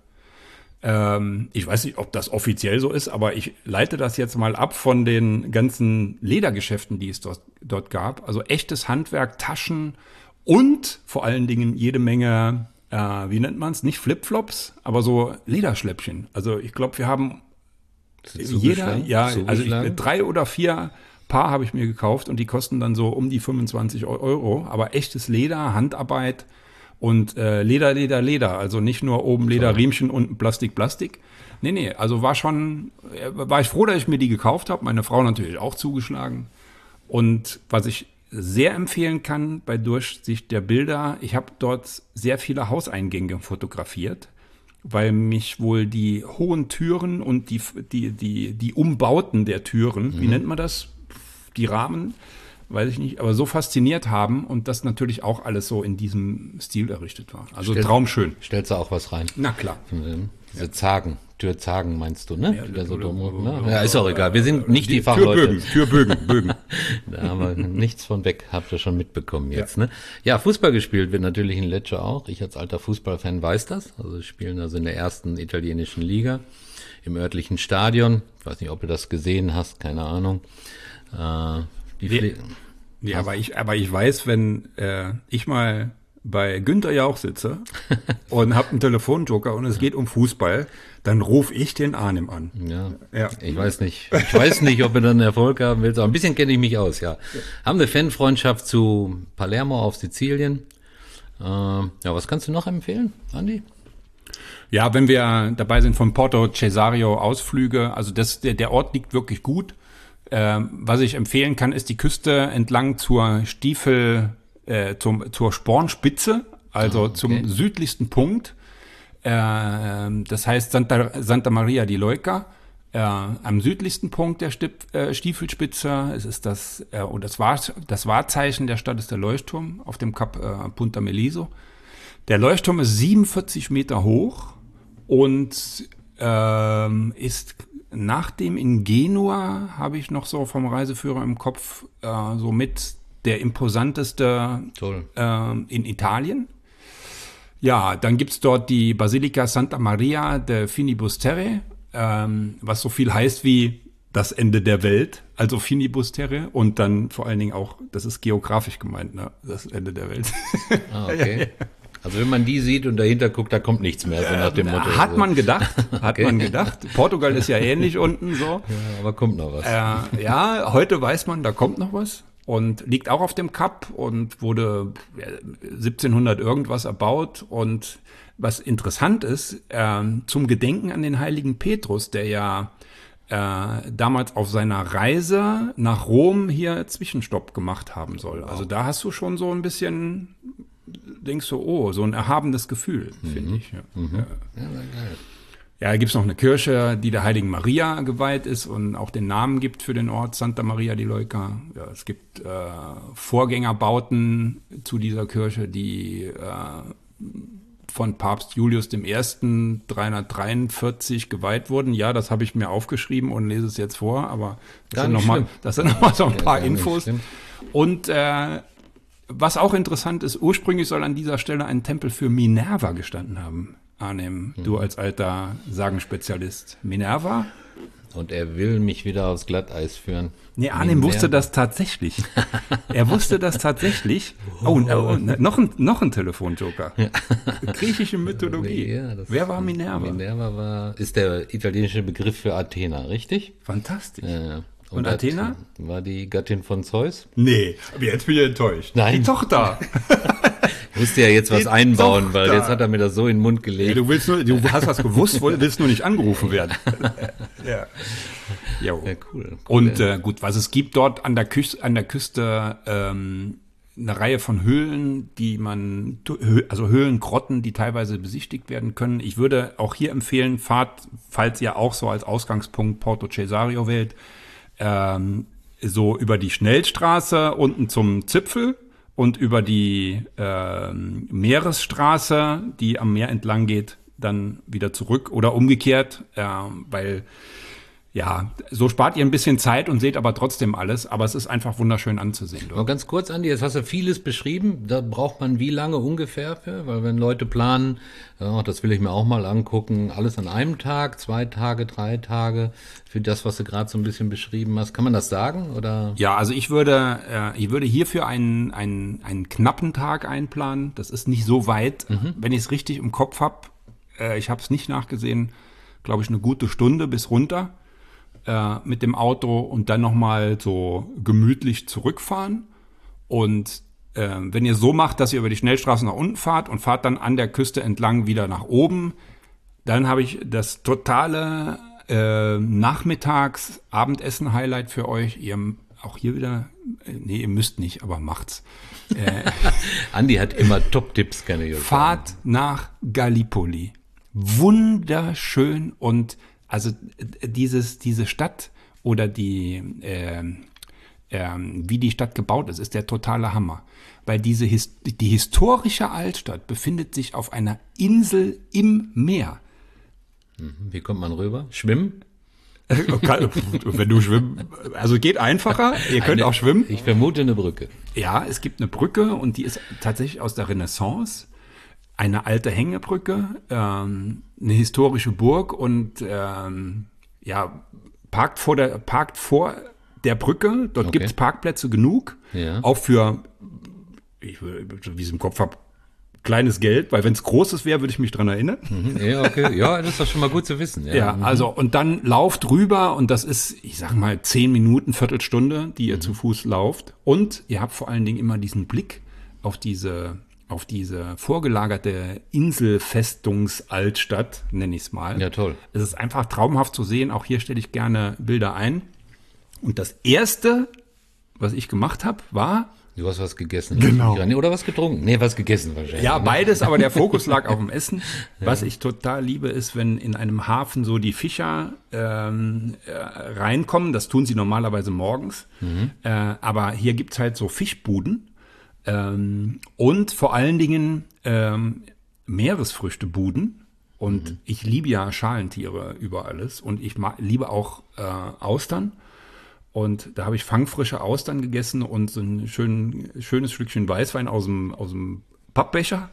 Ähm, ich weiß nicht, ob das offiziell so ist, aber ich leite das jetzt mal ab von den ganzen Ledergeschäften, die es dort, dort gab. Also echtes Handwerk, Taschen und vor allen Dingen jede Menge, äh, wie nennt man es, nicht Flipflops, aber so Lederschläppchen. Also ich glaube, wir haben jeder, ja, also ich, drei oder vier Paar habe ich mir gekauft und die kosten dann so um die fünfundzwanzig Euro. Aber echtes Leder, Handarbeit. Und äh, Leder, Leder, Leder, also nicht nur oben Lederriemchen, unten Plastik, Plastik. Nee, nee, also war schon, war ich froh, dass ich mir die gekauft habe. Meine Frau natürlich auch zugeschlagen. Und was ich sehr empfehlen kann bei Durchsicht der Bilder, ich habe dort sehr viele Hauseingänge fotografiert, weil mich wohl die hohen Türen und die, die, die, die Umbauten der Türen, mhm. wie nennt man das, die Rahmen, weiß ich nicht, aber so fasziniert haben und das natürlich auch alles so in diesem Stil errichtet war. Also Stell, traumschön. Stellst du auch was rein? Na klar. Diese Zagen, Türzagen meinst du, ne? Ja, so oder, drum, oder, ne? Ja, ist auch egal. Wir sind nicht die, die Türbögen, Fachleute. Türbögen, Bögen. Da haben wir nichts von weg, habt ihr schon mitbekommen jetzt, ja. ne? Ja, Fußball gespielt wird natürlich in Lecce auch. Ich als alter Fußballfan weiß das. Also sie spielen also in der ersten italienischen Liga im örtlichen Stadion. Ich weiß nicht, ob du das gesehen hast, keine Ahnung. Äh, die Pfle- Ja, aber ich, aber ich weiß, wenn äh, ich mal bei Günther Jauch sitze und habe einen Telefonjoker und es geht um Fußball, dann rufe ich den Arnim an. Ja, ja, ich weiß nicht. Ich weiß nicht, ob er dann Erfolg haben will. Aber ein bisschen kenne ich mich aus, ja. Haben eine Fanfreundschaft zu Palermo auf Sizilien. Äh, ja, was kannst du noch empfehlen, Andi? Ja, wenn wir dabei sind von Porto Cesario Ausflüge, also das, der, der Ort liegt wirklich gut. Ähm, was ich empfehlen kann, ist die Küste entlang zur Stiefel, äh, zum, zur Spornspitze, also oh, okay. zum südlichsten Punkt. Äh, das heißt Santa, Santa Maria di Leuca, äh, am südlichsten Punkt der Stip, äh, Stiefelspitze. Es ist das, äh, und das, Wahr, das Wahrzeichen der Stadt ist der Leuchtturm auf dem Kap äh, Punta Meliso. Der Leuchtturm ist siebenundvierzig Meter hoch und ähm, ist nach dem in Genua, habe ich noch so vom Reiseführer im Kopf, äh, so mit der imposanteste äh, in Italien. Ja, dann gibt's dort die Basilika Santa Maria de Finibusterre, ähm, was so viel heißt wie das Ende der Welt, also Finibusterre und dann vor allen Dingen auch, das ist geografisch gemeint, ne? Das Ende der Welt. Ah, okay. Also wenn man die sieht und dahinter guckt, da kommt nichts mehr, so nach dem Motto. Hat man gedacht, hat okay. man gedacht. Portugal ist ja ähnlich unten so. Ja, aber kommt noch was. Äh, ja, heute weiß man, da kommt noch was und liegt auch auf dem Kap und wurde siebzehnhundert irgendwas erbaut. Und was interessant ist, äh, zum Gedenken an den heiligen Petrus, der ja äh, damals auf seiner Reise nach Rom hier Zwischenstopp gemacht haben soll. Wow. Also da hast du schon so ein bisschen... denkst du, oh, so ein erhabenes Gefühl, mhm. finde ich. Ja, mhm. ja. ja geil. Ja, da gibt es noch eine Kirche, die der Heiligen Maria geweiht ist und auch den Namen gibt für den Ort, Santa Maria di Leuca. Ja, es gibt äh, Vorgängerbauten zu dieser Kirche, die äh, von Papst Julius der Erste dreihundertdreiundvierzig geweiht wurden. Ja, das habe ich mir aufgeschrieben und lese es jetzt vor, aber das sind nochmal noch so ein paar ja, Infos. Und äh, was auch interessant ist, ursprünglich soll an dieser Stelle ein Tempel für Minerva gestanden haben. Arnim, hm. du als alter Sagenspezialist. Minerva? Und er will mich wieder aufs Glatteis führen. Nee, Arnim wusste das tatsächlich. Er wusste das tatsächlich. Oh, und, oh noch, ein, noch ein Telefonjoker. Griechische Mythologie. Ja, Wer war Minerva? Minerva war, ist der italienische Begriff für Athena, richtig? Fantastisch. Ja. Und, und Athena? War die Gattin von Zeus? Nee, aber jetzt bin ich enttäuscht. Nein. Die Tochter. Ich musste ja jetzt was die einbauen, Tochter. Weil jetzt hat er mir das so in den Mund gelegt. Ja, du willst nur, du hast was gewusst, willst nur nicht angerufen werden. Ja. Jo. Ja, cool. cool. Und äh, gut, was es gibt dort an der Küste, an der Küste ähm, eine Reihe von Höhlen, die man, also Höhlengrotten, die teilweise besichtigt werden können. Ich würde auch hier empfehlen, fahrt, falls ihr auch so als Ausgangspunkt Porto Cesario wählt, ähm, so über die Schnellstraße unten zum Zipfel und über die ähm, Meeresstraße, die am Meer entlang geht, dann wieder zurück oder umgekehrt, äh, weil ja, so spart ihr ein bisschen Zeit und seht aber trotzdem alles, aber es ist einfach wunderschön anzusehen. Mal ganz kurz, Andi, jetzt hast du vieles beschrieben, da braucht man wie lange ungefähr für? Weil wenn Leute planen, ja, das will ich mir auch mal angucken, alles an einem Tag, zwei Tage, drei Tage, für das, was du gerade so ein bisschen beschrieben hast, kann man das sagen? Oder? Ja, also ich würde, äh, ich würde hierfür einen, einen, einen knappen Tag einplanen, das ist nicht so weit, mhm. Wenn ich es richtig im Kopf habe, äh, ich habe es nicht nachgesehen, glaube ich eine gute Stunde bis runter. Mit dem Auto und dann nochmal so gemütlich zurückfahren. Und äh, wenn ihr so macht, dass ihr über die Schnellstraße nach unten fahrt und fahrt dann an der Küste entlang wieder nach oben, dann habe ich das totale äh, Nachmittags-Abendessen-Highlight für euch. Ihr auch hier wieder, äh, nee, ihr müsst nicht, aber macht's. Äh, Andi hat immer Top-Tipps, kann ich euch Fahrt sagen. nach Gallipoli. Wunderschön und also dieses, diese Stadt oder die, äh, äh, wie die Stadt gebaut ist, ist der totale Hammer. Weil diese His- die historische Altstadt befindet sich auf einer Insel im Meer. Wie kommt man rüber? Schwimmen? Wenn du schwimmen, also geht einfacher, ihr könnt Eine, auch schwimmen. Ich vermute eine Brücke. Ja, es gibt eine Brücke und die ist tatsächlich aus der Renaissance. Eine alte Hängebrücke, ähm, eine historische Burg und ähm, ja, parkt vor der, parkt vor der Brücke. Dort Okay. gibt es Parkplätze genug. Ja. Auch für, ich, wie ich es im Kopf habe, kleines Geld, weil wenn es großes wäre, würde ich mich dran erinnern. Mhm. Ja, okay. Ja, das ist doch schon mal gut zu wissen. Ja, Ja, mhm. also und dann lauft rüber und das ist, ich sag mal, zehn Minuten, Viertelstunde, die ihr mhm. zu Fuß lauft. Und ihr habt vor allen Dingen immer diesen Blick auf diese auf diese vorgelagerte Inselfestungsaltstadt, nenne ich es mal. Ja, toll. Es ist einfach traumhaft zu sehen. Auch hier stelle ich gerne Bilder ein. Und das Erste, was ich gemacht habe, war... Du hast was gegessen. Genau. Oder was getrunken? Nee, was gegessen wahrscheinlich. Ja, ne? beides, aber der Fokus lag auf dem Essen. Was ich total liebe, ist, wenn in einem Hafen so die Fischer ähm, äh, reinkommen. Das tun sie normalerweise morgens. Mhm. Äh, aber hier gibt's halt so Fischbuden. Ähm, und vor allen Dingen ähm, Meeresfrüchtebuden. Und mhm. ich liebe ja Schalentiere über alles. Und ich ma- liebe auch äh, Austern. Und da habe ich fangfrische Austern gegessen und so ein schön, schönes Stückchen Weißwein aus dem, aus dem Pappbecher.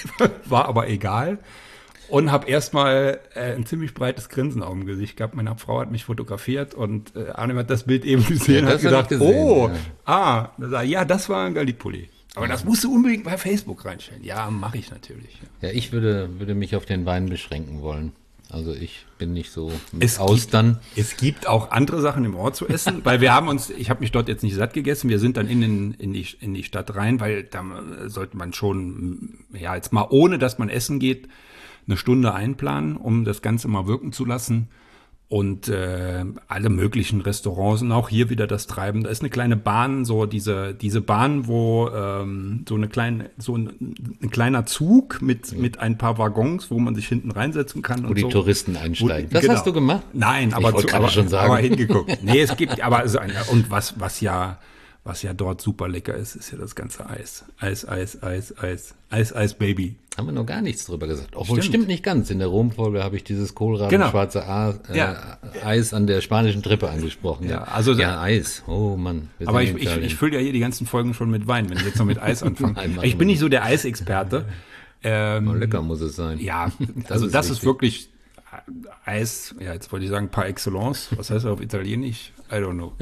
War aber egal. Und habe erstmal äh, ein ziemlich breites Grinsen auf dem Gesicht gehabt. Meine Frau hat mich fotografiert und äh, Arne hat das Bild eben gesehen und Ja, hat gesagt, gesehen, oh, ja. ah, da sag ich, ja, das war ein Gallipoli. Aber das musst du unbedingt bei Facebook reinstellen. Ja, mache ich natürlich. Ja. Ja, ich würde, würde mich auf den Wein beschränken wollen. Also ich bin nicht so mit Es Austern. Gibt, es gibt auch andere Sachen im Ort zu essen, weil wir haben uns, ich habe mich dort jetzt nicht satt gegessen, wir sind dann in, den, in, die, in die Stadt rein, weil da sollte man schon, ja jetzt mal ohne, dass man essen geht, eine Stunde einplanen, um das Ganze mal wirken zu lassen. Und äh, alle möglichen Restaurants und auch hier wieder das Treiben. Da ist eine kleine Bahn, so diese diese Bahn, wo ähm, so eine kleine so ein, ein kleiner Zug mit mit ein paar Waggons, wo man sich hinten reinsetzen kann Wo und die so. Touristen einsteigen. Wo, das genau. hast du gemacht? Nein, aber Ich wollte zu, gerade aber, schon sagen. aber hingeguckt. Nee, es gibt aber also ein, und was was ja was ja dort super lecker ist, ist ja das ganze Eis. Eis, Eis, Eis, Eis, Eis, Eis, Baby. Haben wir noch gar nichts drüber gesagt. Obwohl, Stimmt. stimmt nicht ganz. In der Rom-Folge habe ich dieses Kohlraben Genau. schwarze A, äh, Ja. Eis an der spanischen Treppe angesprochen. Ja, also- ja, Eis. Oh Mann. wir Aber sind ich, in ich, Italien. ich fülle ja hier die ganzen Folgen schon mit Wein, wenn ich jetzt noch mit Eis anfange. Nein, machen Ich bin wir nicht so der Eisexperte. Ähm, Oh, lecker muss es sein. Ja, also das ist wichtig. wirklich Eis, ja, jetzt wollte ich sagen par excellence. Was heißt das auf Italienisch? I don't know.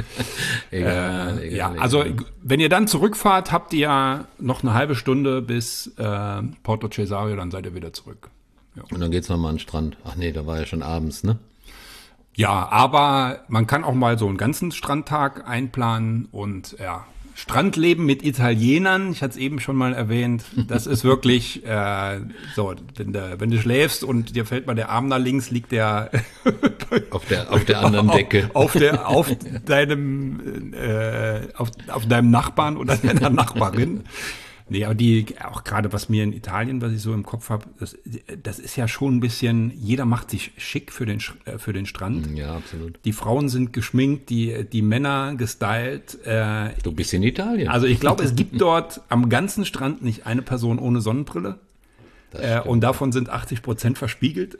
Egal, äh, egal, ja, egal. also wenn ihr dann zurückfahrt, habt ihr ja noch eine halbe Stunde bis äh, Porto Cesario, dann seid ihr wieder zurück. Ja. Und dann geht's nochmal an den Strand. Ach nee, da war ja schon abends, ne? Ja, aber man kann auch mal so einen ganzen Strandtag einplanen und ja, Strandleben mit Italienern, ich hatte es eben schon mal erwähnt, das ist wirklich äh, so, wenn du, wenn du schläfst und dir fällt mal der Arm nach links, liegt der auf der auf der anderen Decke. Auf, auf, der, auf deinem äh, auf, auf deinem Nachbarn oder deiner Nachbarin. Nee, aber die, auch gerade was mir in Italien, was ich so im Kopf habe, das, das ist ja schon ein bisschen, jeder macht sich schick für den, äh, für den Strand. Ja, absolut. Die Frauen sind geschminkt, die, die Männer gestylt. Äh, du bist in Italien. Also ich glaube, es gibt dort am ganzen Strand nicht eine Person ohne Sonnenbrille. Äh, und davon sind achtzig Prozent verspiegelt.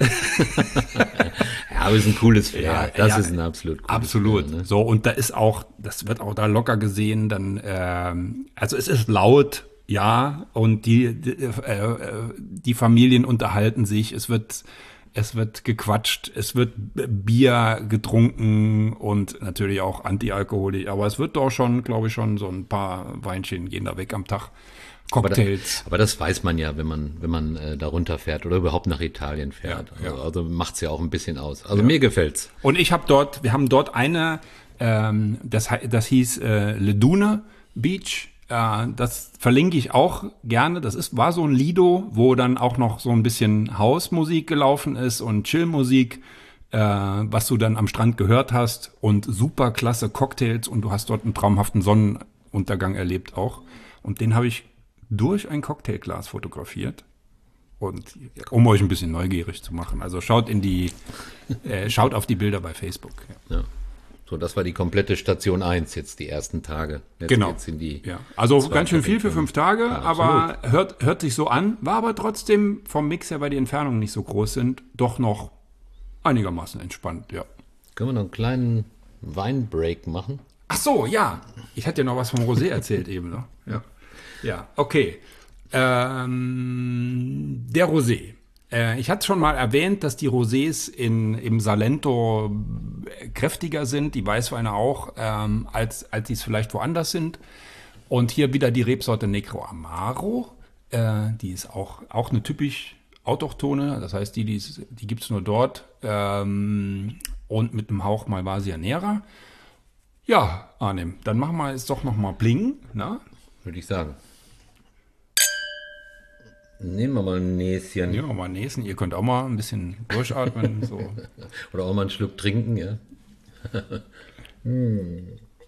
Ja, aber es ist ein cooles Flair. Ja, das ja, ist ein absolut cooles Absolut. Flair, ne? So, und da ist auch, das wird auch da locker gesehen, dann, ähm, also es ist laut, ja, und die, die, äh, die Familien unterhalten sich, es wird, es wird gequatscht, es wird Bier getrunken und natürlich auch Antialkoholik, aber es wird doch schon, glaube ich, schon so ein paar Weinchen gehen da weg am Tag. Cocktails. Aber, da, aber das weiß man ja, wenn man, wenn man äh, da runterfährt oder überhaupt nach Italien fährt. Ja, ja. Also, also macht's ja auch ein bisschen aus. Also ja. mir gefällt's. Und ich habe dort, wir haben dort eine, ähm, das, das hieß äh, Le Dune Beach. Äh, das verlinke ich auch gerne. Das ist, war so ein Lido, wo dann auch noch so ein bisschen Hausmusik gelaufen ist und Chillmusik, äh, was du dann am Strand gehört hast und super klasse Cocktails und du hast dort einen traumhaften Sonnenuntergang erlebt auch. Und den habe ich durch ein Cocktailglas fotografiert und um euch ein bisschen neugierig zu machen. Also schaut in die, äh, schaut auf die Bilder bei Facebook. Ja. Ja. So, das war die komplette Station eins jetzt die ersten Tage. Jetzt Genau. geht's in die Ja. Also ganz schön viel für fünf Tage, Ja, aber hört, hört sich so an, war aber trotzdem vom Mix her, weil die Entfernungen nicht so groß sind, doch noch einigermaßen entspannt, ja. Können wir noch einen kleinen Weinbreak machen? Ach so, ja. Ich hatte ja noch was vom Rosé erzählt eben, ne? Ja. Ja, okay. Ähm, der Rosé. Äh, ich hatte schon mal erwähnt, dass die Rosés in, im Salento kräftiger sind, die Weißweine auch, ähm, als, als die es vielleicht woanders sind. Und hier wieder die Rebsorte Negro Amaro. Äh, die ist auch, auch eine typisch autochthone, das heißt, die, die, die gibt es nur dort. Ähm, und mit einem Hauch Malvasia Nera. Ja, Arnim, dann machen wir jetzt doch noch mal Bling, ne? Würde ich sagen. Nehmen wir mal ein Näschen. Ja, mal näsen. Ihr könnt auch mal ein bisschen durchatmen. So. Oder auch mal einen Schluck trinken, ja. hm.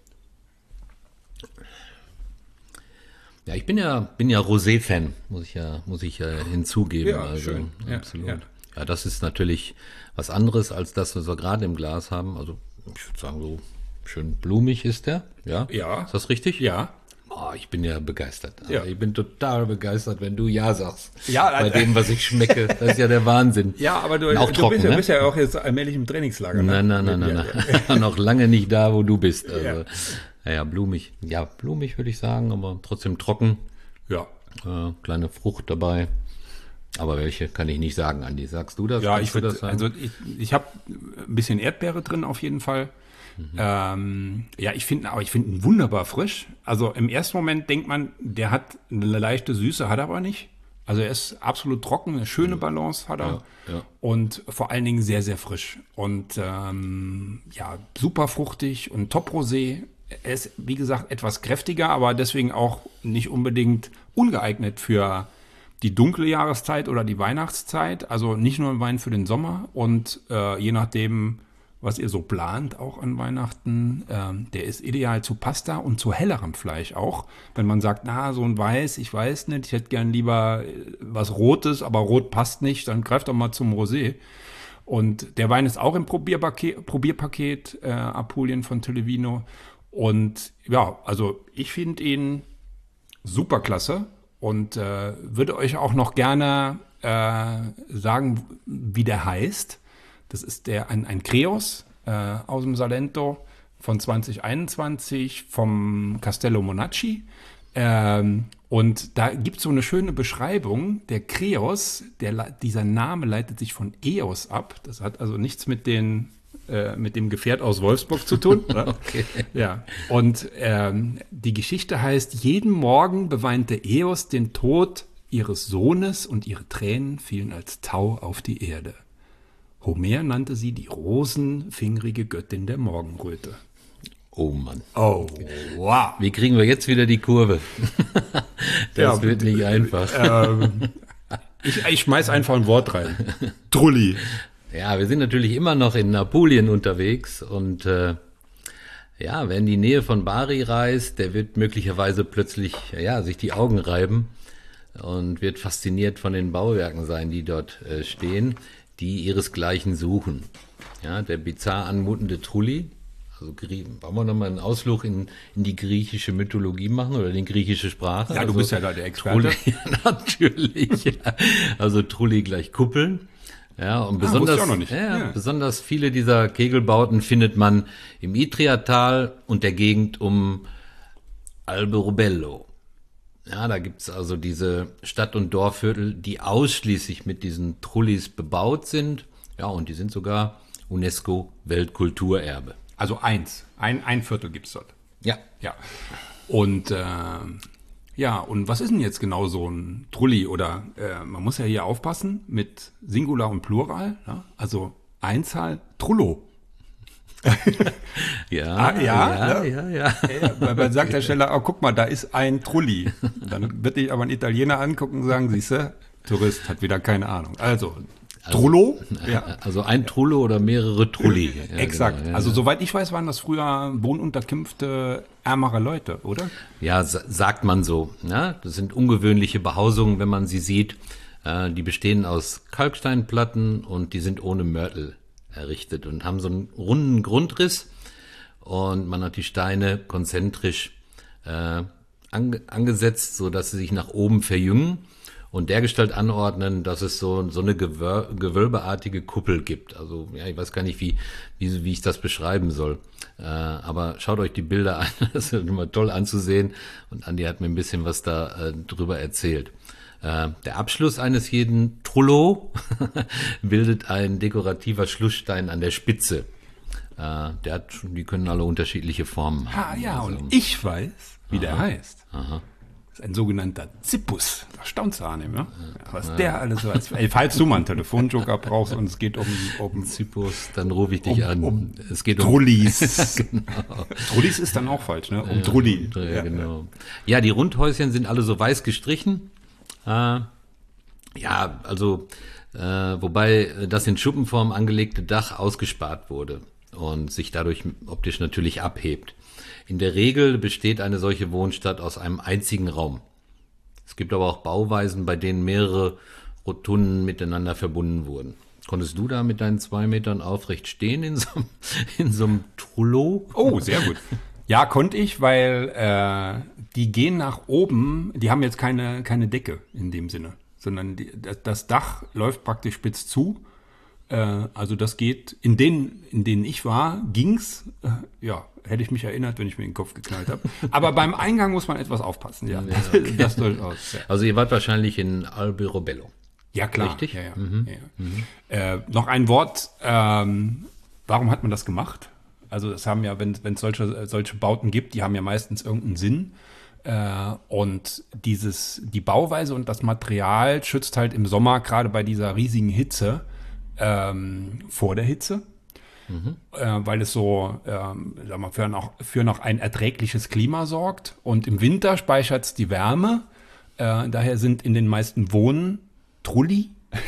Ja, ich bin ja, bin ja Rosé-Fan, muss ich ja, muss ich ja hinzugeben. Ja, also, schön. Ja, absolut. ja. Ja, das ist natürlich was anderes als das, was wir gerade im Glas haben. Also, ich würde sagen, so schön blumig ist der. Ja. Ja. Ist das richtig? Ja. Oh, ich bin ja begeistert. Also Ja. Ich bin total begeistert, wenn du Ja sagst. Ja, Bei äh, dem, was ich schmecke. Das ist ja der Wahnsinn. Ja, aber du, Und auch du, trocken, bist, ja, ne? bist ja auch jetzt allmählich im Trainingslager. Ne? Nein, nein, nein, nein, Ja, nein. Noch lange nicht da, wo du bist. Also, Ja. ja, ja, blumig. Ja, blumig würde ich sagen, aber trotzdem trocken. Ja. Äh, kleine Frucht dabei. Aber welche kann ich nicht sagen, Andi. Sagst du das? Ja, Kannst ich du würde, das sagen? also ich, ich habe ein bisschen Erdbeere drin auf jeden Fall. Mhm. Ähm, ja, ich finde, aber ich finde ihn wunderbar frisch. Also im ersten Moment denkt man, der hat eine leichte Süße, hat er aber nicht. Also er ist absolut trocken, eine schöne Balance hat er. Ja, ja. Und vor allen Dingen sehr, sehr frisch. Und ähm, ja, super fruchtig und Top-Rosé. Er ist, wie gesagt, etwas kräftiger, aber deswegen auch nicht unbedingt ungeeignet für die dunkle Jahreszeit oder die Weihnachtszeit. Also nicht nur ein Wein für den Sommer. Und äh, je nachdem, was ihr so plant, auch an Weihnachten, ähm, der ist ideal zu Pasta und zu hellerem Fleisch auch. Wenn man sagt, na, so ein Weiß, ich weiß nicht, ich hätte gern lieber was Rotes, aber Rot passt nicht, dann greift doch mal zum Rosé. Und der Wein ist auch im Probierpaket, Probierpaket äh, Apulien von Televino. Und ja, also ich finde ihn super klasse und äh, würde euch auch noch gerne äh, sagen, wie der heißt. Das ist der ein, ein Kreos äh, aus dem Salento von zwanzig einundzwanzig vom Castello Monacci. Ähm, und da gibt es so eine schöne Beschreibung. Der Kreos, der, dieser Name leitet sich von Eos ab. Das hat also nichts mit den äh, mit dem Gefährt aus Wolfsburg zu tun. Okay. Ja. Und ähm, die Geschichte heißt: Jeden Morgen beweinte Eos den Tod ihres Sohnes und ihre Tränen fielen als Tau auf die Erde. Homer nannte sie die rosenfingrige Göttin der Morgenröte. Oh Mann. Oh, wow. Wie kriegen wir jetzt wieder die Kurve? Das Ja, wird nicht einfach. Ähm, ich, ich schmeiß einfach ein Wort rein. Trulli. Ja, wir sind natürlich immer noch in Apulien unterwegs und äh, ja, wer in die Nähe von Bari reist, der wird möglicherweise plötzlich ja, sich die Augen reiben und wird fasziniert von den Bauwerken sein, die dort äh, stehen, die ihresgleichen suchen. Ja, der bizarr anmutende Trulli. Also, wollen wir nochmal einen Ausflug in, in die griechische Mythologie machen oder die griechische Sprache? Ja, du also, bist ja da der Experte. Trulli, ja, natürlich. Ja. Also Trulli gleich Kuppeln. Ja, und Ah, besonders, wusste ich auch noch nicht. Ja, Ja. besonders viele dieser Kegelbauten findet man im Istriatal und der Gegend um Alberobello. Ja, da gibt's also diese Stadt- und Dorfviertel, die ausschließlich mit diesen Trullis bebaut sind. Ja, und die sind sogar UNESCO-Weltkulturerbe. Also eins. Ein, ein Viertel gibt's dort. Ja. Ja. Und äh, ja, und was ist denn jetzt genau so ein Trulli? Oder äh, man muss ja hier aufpassen mit Singular und Plural. Ja? Also Einzahl, Trullo. Ja, Ah, ja, ja, ne? ja, ja. Ja, weil man sagt der Schneller, oh, guck mal, da ist ein Trulli. Dann wird dich aber ein Italiener angucken und sagen, siehst du, Tourist hat wieder keine Ahnung. Also, Trullo? Ja. Also ein Trullo oder mehrere Trulli. Ja, Exakt. genau, ja, also ja. soweit ich weiß, waren das früher Wohnunterkünfte ärmerer Leute, oder? Ja, sa- sagt man so. Ne? Das sind ungewöhnliche Behausungen, wenn man sie sieht. Äh, die bestehen aus Kalksteinplatten und die sind ohne Mörtel errichtet und haben so einen runden Grundriss. Und man hat die Steine konzentrisch äh, ange- angesetzt, so dass sie sich nach oben verjüngen und dergestalt anordnen, dass es so, so eine Gewör gewölbeartige Kuppel gibt. Also ja, ich weiß gar nicht, wie, wie, wie ich das beschreiben soll. Äh, aber schaut euch die Bilder an, das ist immer toll anzusehen. Und Andi hat mir ein bisschen was da äh, drüber erzählt. Äh, der Abschluss eines jeden Trullo bildet ein dekorativer Schlussstein an der Spitze. Äh, der hat, die können alle unterschiedliche Formen Ah, haben. ja, Also, und ich weiß, wie der heißt. aha. Das ist ein sogenannter Zippus. Da staunst du an ihm, ja? Was der alles so weiß. Ey, falls du mal einen Telefonjoker brauchst und es geht um, um Zippus, dann rufe ich dich Um- an. um es geht um Trullis. genau. Trullis ist dann auch falsch, ne? Um Trulli. Ja, Ja, genau. Ja, die Rundhäuschen sind alle so weiß gestrichen. Äh, ja, also äh, wobei das in Schuppenform angelegte Dach ausgespart wurde und sich dadurch optisch natürlich abhebt. In der Regel besteht eine solche Wohnstadt aus einem einzigen Raum. Es gibt aber auch Bauweisen, bei denen mehrere Rotunden miteinander verbunden wurden. Konntest du da mit deinen zwei Metern aufrecht stehen in so, einem- in so einem Trullo? Oh, sehr gut. Ja, konnte ich, weil äh, die gehen nach oben, die haben jetzt keine, keine Decke in dem Sinne, sondern die, das, das Dach läuft praktisch spitz zu. Äh, also das geht, in denen, in denen ich war, ging's, äh, ja, hätte ich mich erinnert, wenn ich mir den Kopf geknallt habe. Aber beim Eingang muss man etwas aufpassen, ja. Das durchaus. Ja. Also ihr wart wahrscheinlich in Alberobello. Ja, klar. Richtig? Ja, ja. Ja, ja. Äh, noch ein Wort. Ähm, warum hat man das gemacht? Also es haben ja, wenn es solche, solche Bauten gibt, die haben ja meistens irgendeinen Sinn. Äh, und dieses, die Bauweise und das Material schützt halt im Sommer, gerade bei dieser riesigen Hitze, ähm, vor der Hitze. Äh, weil es so ähm, sag mal, für, noch, für noch ein erträgliches Klima sorgt. Und im Winter speichert es die Wärme. Äh, daher sind in den meisten Wohnen Trulli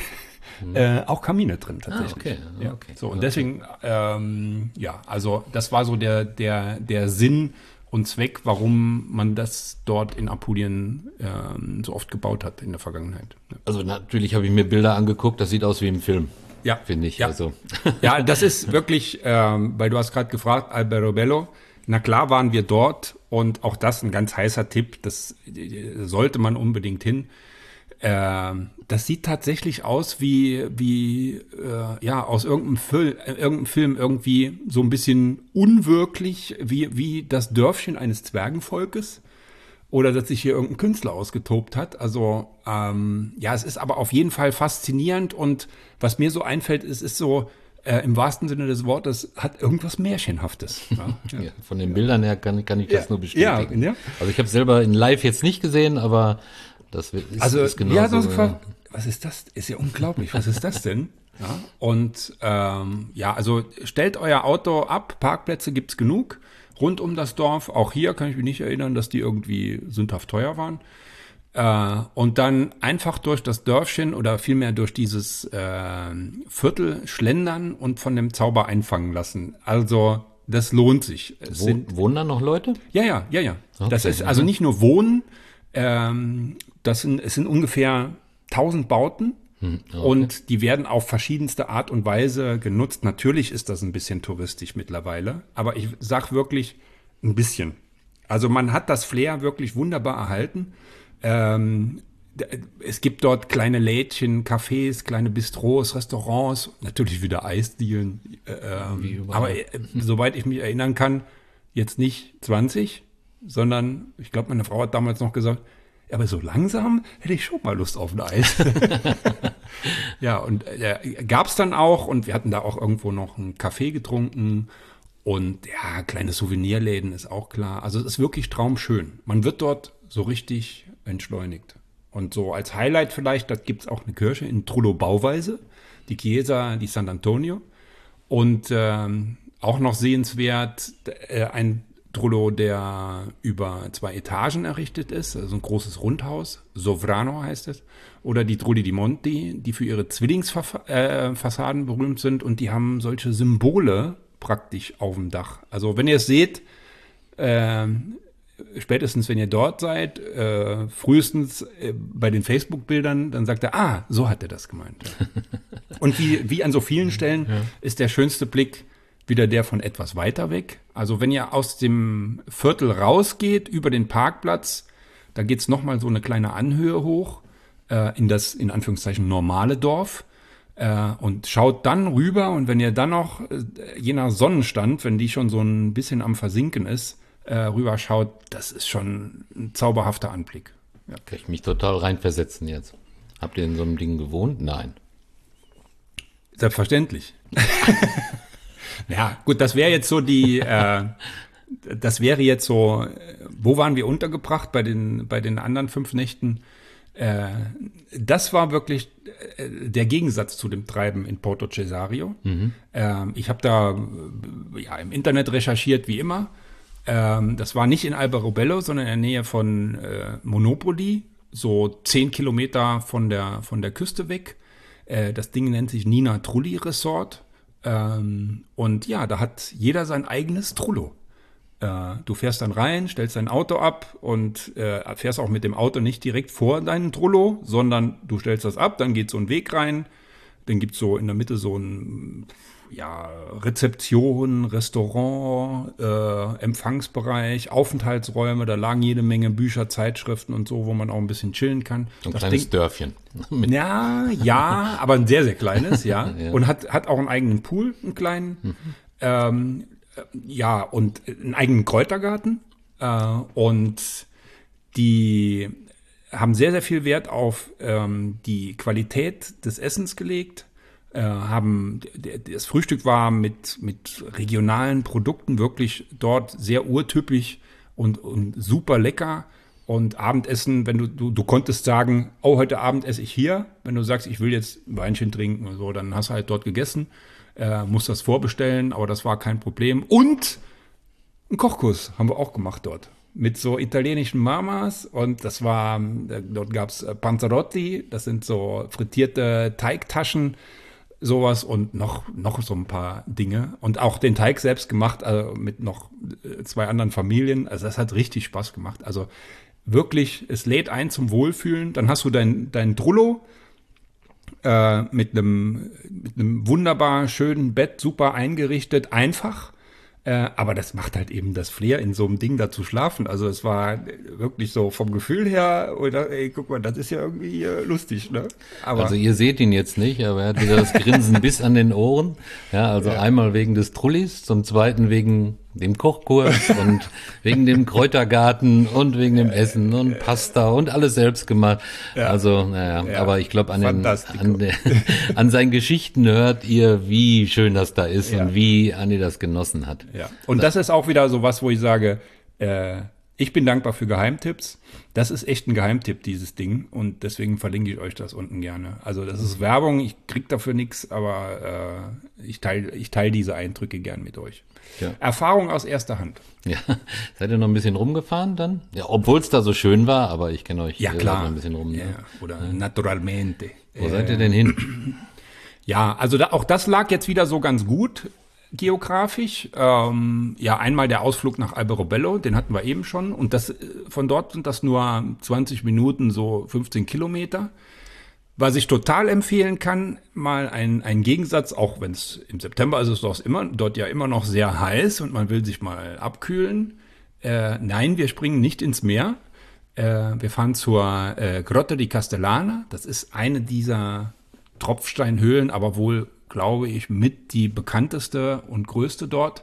äh, auch Kamine drin tatsächlich. Ah, okay. Ja. Okay. So, und deswegen, ähm, ja, also das war so der, der, der Sinn und Zweck, warum man das dort in Apulien ähm, so oft gebaut hat in der Vergangenheit. Ja. Also natürlich habe ich mir Bilder angeguckt, das sieht aus wie im Film, Ja, finde ich. Ja. Also Ja, das ist wirklich, ähm, weil du hast gerade gefragt, Alberobello. Na klar waren wir dort und auch das ein ganz heißer Tipp, das äh, sollte man unbedingt hin. Ähm, das sieht tatsächlich aus wie, wie äh, ja, aus irgendeinem, Fil äh, irgendeinem Film irgendwie so ein bisschen unwirklich, wie, wie das Dörfchen eines Zwergenvolkes. Oder dass sich hier irgendein Künstler ausgetobt hat. Also ähm, ja, es ist aber auf jeden Fall faszinierend und was mir so einfällt, es ist so, äh, im wahrsten Sinne des Wortes, hat irgendwas Märchenhaftes. Ja, ja. ja, von den Bildern her kann, kann ich das Ja, nur bestätigen. ja, ja. Also ich habe selber in Live jetzt nicht gesehen, aber das wird- ist, Also ist genau wir hatten so. uns gefragt, was ist das? Ist ja unglaublich, was ist das denn? Ja, und ähm, ja, also stellt euer Auto ab, Parkplätze gibt's genug rund um das Dorf. Auch hier kann ich mich nicht erinnern, dass die irgendwie sündhaft teuer waren. Äh, und dann einfach durch das Dörfchen oder vielmehr durch dieses äh, Viertel schlendern und von dem Zauber einfangen lassen. Also das lohnt sich. Es Wo, sind, wohnen da noch Leute? ja, ja, ja, ja. Okay, Das ist ja. also nicht nur Wohnen, ähm, das sind, es sind ungefähr tausend Bauten. Hm, okay. Und die werden auf verschiedenste Art und Weise genutzt. Natürlich ist das ein bisschen touristisch mittlerweile, aber ich sag wirklich ein bisschen. Also man hat das Flair wirklich wunderbar erhalten. Ähm, d- es gibt dort kleine Lädchen, Cafés, kleine Bistros, Restaurants, natürlich wieder Eisdielen. Äh, Wie ähm, überall. aber äh, soweit ich mich erinnern kann, jetzt nicht zwanzig, sondern ich glaube, meine Frau hat damals noch gesagt, ja, aber so langsam hätte ich schon mal Lust auf ein Eis. Ja, und äh, gab es dann auch und wir hatten da auch irgendwo noch einen Kaffee getrunken und ja, kleine Souvenirläden ist auch klar. Also es ist wirklich traumschön. Man wird dort so richtig entschleunigt. Und so als Highlight vielleicht, da gibt es auch eine Kirche in Trullo-Bauweise, die Chiesa di Sant'Antonio. Und ähm, auch noch sehenswert äh, ein Trullo, der über zwei Etagen errichtet ist, also ein großes Rundhaus, Sovrano heißt es, oder die Trulli di Monti, die für ihre Zwillingsfassaden äh, berühmt sind und die haben solche Symbole praktisch auf dem Dach. Also wenn ihr es seht, äh, spätestens wenn ihr dort seid, äh, frühestens äh, bei den Facebook-Bildern, dann sagt er, ah, so hat er das gemeint. Und wie, wie an so vielen Stellen ja. ist der schönste Blick wieder der von etwas weiter weg. Also wenn ihr aus dem Viertel rausgeht, über den Parkplatz, da geht's noch mal so eine kleine Anhöhe hoch äh, in das, in Anführungszeichen, normale Dorf äh, und schaut dann rüber und wenn ihr dann noch, äh, je nach Sonnenstand, wenn die schon so ein bisschen am Versinken ist, äh, rüber schaut, das ist schon ein zauberhafter Anblick. Ja. Kann ich mich total reinversetzen jetzt. Habt ihr in so einem Ding gewohnt? Nein. Selbstverständlich. Ja, gut, das wäre jetzt so die, äh, das wäre jetzt so, äh, wo waren wir untergebracht bei den, bei den anderen fünf Nächten? Äh, das war wirklich äh, der Gegensatz zu dem Treiben in Porto Cesario. Mhm. Ähm, ich habe da äh, ja, im Internet recherchiert, wie immer. Ähm, das war nicht in Alberobello, sondern in der Nähe von äh, Monopoli, so zehn Kilometer von der, von der Küste weg. Äh, das Ding nennt sich Nina Trulli Resort. Ähm, und ja, da hat jeder sein eigenes Trullo. Äh, du fährst dann rein, stellst dein Auto ab und äh, fährst auch mit dem Auto nicht direkt vor deinem Trullo, sondern du stellst das ab, dann geht so ein Weg rein, dann gibt's so in der Mitte so ein ja, Rezeption, Restaurant, äh, Empfangsbereich, Aufenthaltsräume, da lagen jede Menge Bücher, Zeitschriften und so, wo man auch ein bisschen chillen kann. So ein das kleines Ding, Dörfchen. ja, ja, aber ein sehr, sehr kleines, ja. Ja. Und hat, hat auch einen eigenen Pool, einen kleinen. Mhm. Ähm, ja, und einen eigenen Kräutergarten. Äh, und die haben sehr, sehr viel Wert auf ähm, die Qualität des Essens gelegt. Äh, haben, das Frühstück war mit, mit regionalen Produkten wirklich dort sehr urtypisch und, und super lecker. Und Abendessen, wenn du, du, du konntest sagen, oh, heute Abend esse ich hier. Wenn du sagst, ich will jetzt ein Weinchen trinken oder so, dann hast du halt dort gegessen, äh, musst das vorbestellen, aber das war kein Problem. Und einen Kochkurs haben wir auch gemacht dort. Mit so italienischen Mamas und das war, dort gab es Panzerotti, das sind so frittierte Teigtaschen, sowas und noch, noch so ein paar Dinge. Und auch den Teig selbst gemacht, also mit noch zwei anderen Familien. Also das hat richtig Spaß gemacht. Also wirklich, es lädt ein zum Wohlfühlen. Dann hast du dein, dein Trullo äh, mit einem mit einem wunderbar schönen Bett, super eingerichtet, einfach. Äh, aber das macht halt eben das Flair, in so einem Ding da zu schlafen. Also es war wirklich so vom Gefühl her, oder ey, guck mal, das ist ja irgendwie äh, lustig, ne? Aber Also ihr seht ihn jetzt nicht, aber er hat wieder das Grinsen bis an den Ohren. Ja, also Ja. einmal wegen des Trullis, zum zweiten wegen dem Kochkurs und wegen dem Kräutergarten und wegen dem Essen und Pasta und alles selbst gemacht. Ja. Also, naja, Ja. aber ich glaube, an, den, Fantastico. an, der, an seinen Geschichten hört ihr, wie schön das da ist Ja. und wie Andi das genossen hat. ja. Und das ist auch wieder so was, wo ich sage, äh, ich bin dankbar für Geheimtipps. Das ist echt ein Geheimtipp, dieses Ding. Und deswegen verlinke ich euch das unten gerne. Also das ist Werbung, ich kriege dafür nichts, aber äh, ich teile ich teil diese Eindrücke gern mit euch. Ja. Erfahrung aus erster Hand. Ja, seid ihr noch ein bisschen rumgefahren dann? Ja, obwohl es da so schön war, aber ich kenne euch Ja, ihr klar. seid noch ein bisschen rum. Ne? Ja, oder naturalmente. Wo seid ihr denn hin? Ja, also da, auch das lag jetzt wieder so ganz gut geografisch. Ähm, ja, einmal der Ausflug nach Alberobello, den hatten wir eben schon. Und das, von dort sind das nur zwanzig Minuten, so fünfzehn Kilometer. Was ich total empfehlen kann, mal ein, ein Gegensatz, auch wenn es im September ist, ist es immer, dort ja immer noch sehr heiß und man will sich mal abkühlen. Äh, nein, wir springen nicht ins Meer. Äh, wir fahren zur äh, Grotta di Castellana. Das ist eine dieser Tropfsteinhöhlen, aber wohl, glaube ich, mit die bekannteste und größte dort.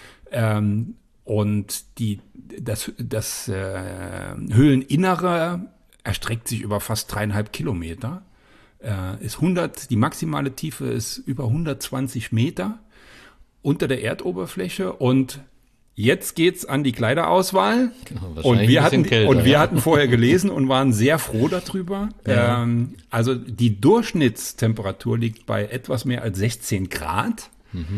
Ähm, und die, das, das äh, Höhleninnere erstreckt sich über fast dreieinhalb Kilometer. Äh, ist hundert, die maximale Tiefe ist über hundertzwanzig Meter unter der Erdoberfläche. Und jetzt geht's an die Kleiderauswahl. Genau, und wir, ein bisschen hatten, kälter, und wir ja. hatten vorher gelesen und waren sehr froh darüber. Ja. Ähm, also die Durchschnittstemperatur liegt bei etwas mehr als sechzehn Grad. Mhm.